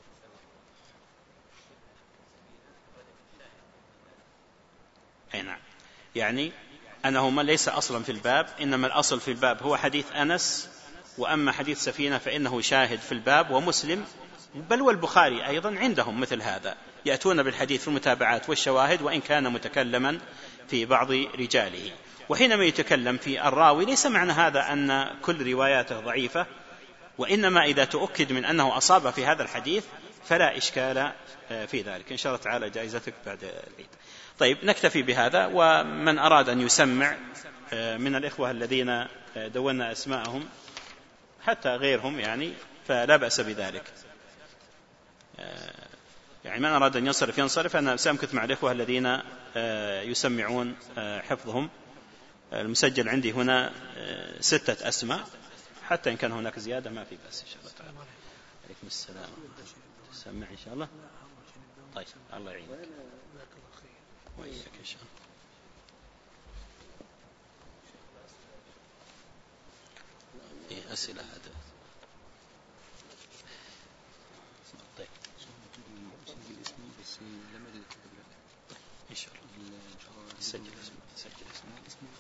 أي نعم. يعني أنه ما ليس أصلا في الباب، إنما الأصل في الباب هو حديث أنس، وأما حديث سفينة فإنه شاهد في الباب، ومسلم بل والبخاري أيضا عندهم مثل هذا، يأتون بالحديث في المتابعات والشواهد وإن كان متكلما في بعض رجاله. وحينما يتكلم في الراوي ليس معنى هذا أن كل رواياته ضعيفة، وإنما إذا تؤكد من أنه أصاب في هذا الحديث فلا إشكال في ذلك. إن شاء الله تعالى جائزتك بعد العيد. طيب نكتفي بهذا، ومن أراد أن يسمع من الإخوة الذين دولنا أسماءهم حتى غيرهم يعني فلا بأس بذلك. يعني من أراد أن ينصرف ينصرف. أنا سأمكث مع الإخوة الذين يسمعون حفظهم. المسجل عندي هنا ستة أسماء، حتى إن كان هناك زيادة ما في بأس إن شاء الله تعالى. عليكم السلام. تسمع إن شاء الله. طيب الله يعينك وإياك إن شاء الله. إيه أسئلة هذا؟ طيب إن شاء الله سجل اسمه سجل اسمه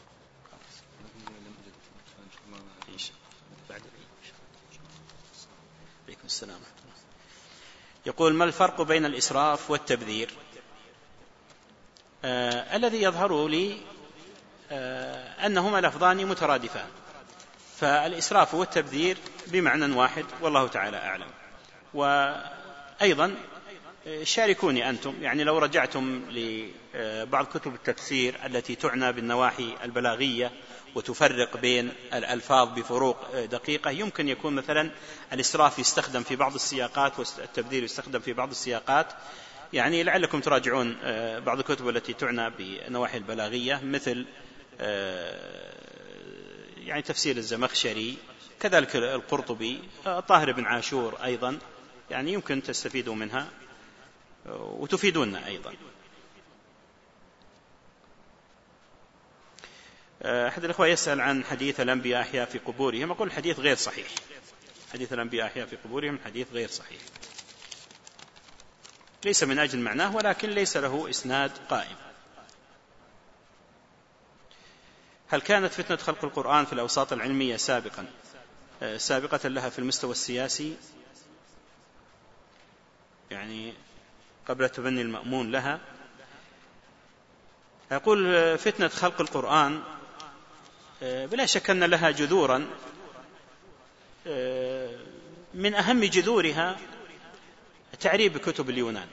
إن شاء الله بعد العيد إن شاء الله. عليكم السلام. يقول: ما الفرق بين الإسراف والتبذير؟ آه الذي يظهر لي آه أنهما لفظان مترادفان، فالإسراف والتبذير بمعنى واحد والله تعالى أعلم. وأيضا شاركوني أنتم، يعني لو رجعتم لبعض كتب التفسير التي تعنى بالنواحي البلاغية وتفرق بين الألفاظ بفروق دقيقة، يمكن يكون مثلا الإسراف يستخدم في بعض السياقات والتبذير يستخدم في بعض السياقات. يعني لعلكم تراجعون بعض الكتب التي تعنى بالنواحي البلاغية، مثل يعني تفسير الزمخشري، كذلك القرطبي، طاهر بن عاشور أيضا، يعني يمكن تستفيدوا منها وتفيدونا أيضا. أحد الأخوة يسأل عن حديث الأنبياء أحياء في قبورهم. أقول الحديث غير صحيح. حديث الأنبياء أحياء في قبورهم حديث غير صحيح، ليس من أجل معناه، ولكن ليس له إسناد قائم. هل كانت فتنة خلق القرآن في الأوساط العلمية سابقا سابقة لها في المستوى السياسي، يعني قبل تبني المأمون لها؟ يقول: فتنة خلق القرآن بلا شك أن لها جذورا، من أهم جذورها تعريب كتب اليونان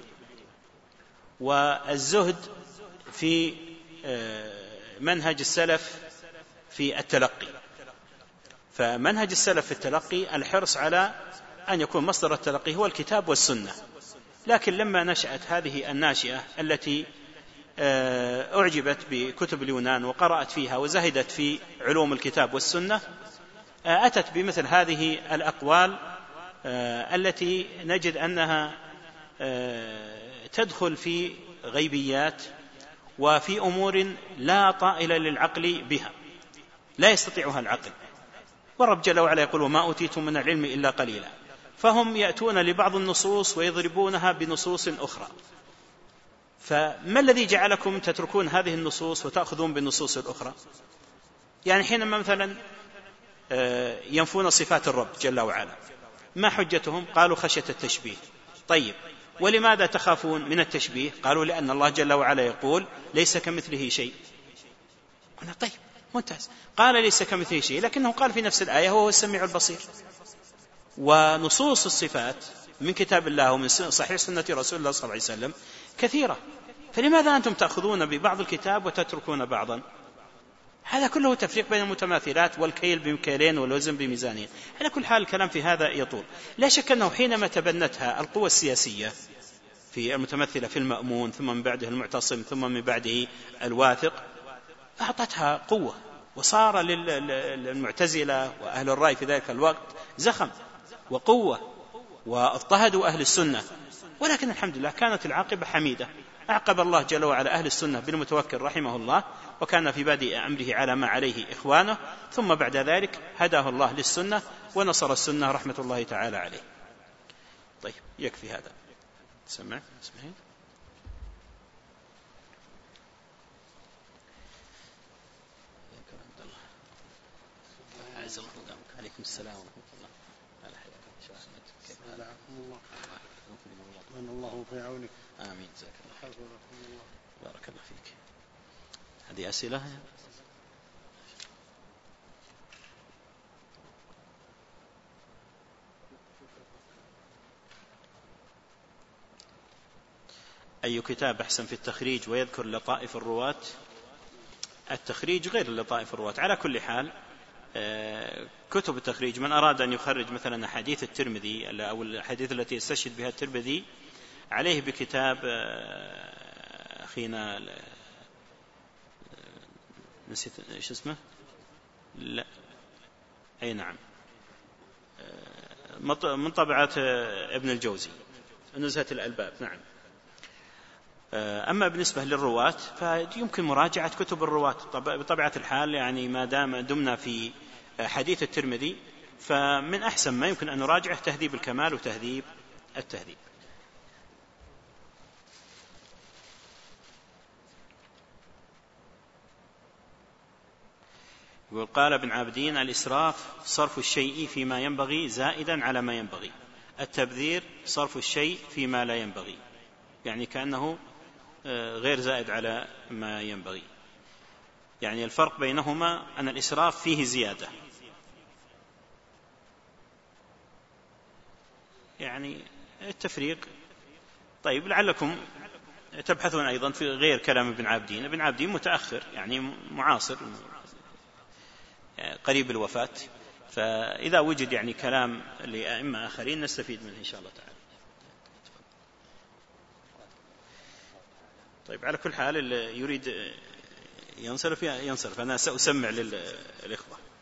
والزهد في منهج السلف في التلقي. فمنهج السلف في التلقي الحرص على أن يكون مصدر التلقي هو الكتاب والسنة. لكن لما نشأت هذه الناشئة التي أعجبت بكتب اليونان وقرأت فيها وزهدت في علوم الكتاب والسنة، أتت بمثل هذه الأقوال التي نجد أنها تدخل في غيبيات وفي أمور لا طائل للعقل بها، لا يستطيعها العقل. والرب جل وعلا يقول: وما أوتيتم من العلم إلا قليلا. فهم يأتون لبعض النصوص ويضربونها بنصوص أخرى. فما الذي جعلكم تتركون هذه النصوص وتأخذون بالنصوص الأخرى؟ يعني حينما مثلا ينفون صفات الرب جل وعلا، ما حجتهم؟ قالوا خشية التشبيه. طيب ولماذا تخافون من التشبيه؟ قالوا لأن الله جل وعلا يقول ليس كمثله شيء. قلنا طيب ممتاز، قال ليس كمثله شيء، لكنه قال في نفس الآية هو السميع البصير. ونصوص الصفات من كتاب الله ومن صحيح سنة رسول الله صلى الله عليه وسلم كثيرة، فلماذا أنتم تأخذون ببعض الكتاب وتتركون بعضا؟ هذا كله تفريق بين المتماثلات، والكيل بمكيلين والوزن بميزانين. على كل حال الكلام في هذا يطول. لا شك أنه حينما تبنتها القوى السياسية في المتمثلة في المأمون، ثم من بعده المعتصم، ثم من بعده الواثق، أعطتها قوة وصار للمعتزلة وأهل الرأي في ذلك الوقت زخم وقوة، واضطهدوا أهل السنة، ولكن الحمد لله كانت العاقبة حميدة. أعقب الله جل وعلا أهل السنة بالمتوكل رحمه الله، وكان في بادئ أمره على ما عليه إخوانه، ثم بعد ذلك هداه الله للسنة ونصر السنة رحمة الله تعالى عليه. طيب يكفي هذا. سمع اسمعين. عليكم السلام ورحمة الله. على حياتك كيف حالكم الله؟ من الله في عونك. آمين. جزاك الله خير. بارك الله فيك. هذه أسئلة. أي كتاب أحسن في التخريج ويذكر لطائف الرواة؟ التخريج غير لطائف الرواة. على كل حال كتب التخريج، من أراد أن يخرج مثلا حديث الترمذي أو الحديث التي يستشهد بها الترمذي، عليه بكتاب أخينا نسيت إيش اسمه، لا أي نعم، من طبعة ابن الجوزي، نزهة الألباب. نعم. أما بالنسبة للرواة فيمكن مراجعة كتب الرواة بطبيعة الحال، يعني ما دام دمنا في حديث الترمذي فمن أحسن ما يمكن أن نراجعه تهذيب الكمال وتهذيب التهذيب. وقال ابن عابدين: الإسراف صرف الشيء فيما ينبغي زائدا على ما ينبغي، التبذير صرف الشيء فيما لا ينبغي، يعني كأنه غير زائد على ما ينبغي. يعني الفرق بينهما أن الإسراف فيه زيادة، يعني التفريق. طيب لعلكم تبحثون أيضا في غير كلام ابن عابدين. ابن عابدين متأخر، يعني معاصر قريب الوفاة، فإذا وجد يعني كلام لأئمة آخرين نستفيد منه إن شاء الله تعالى. طيب على كل حال اللي يريد ينصرف ينصرف، أنا سأسمع للإخوة.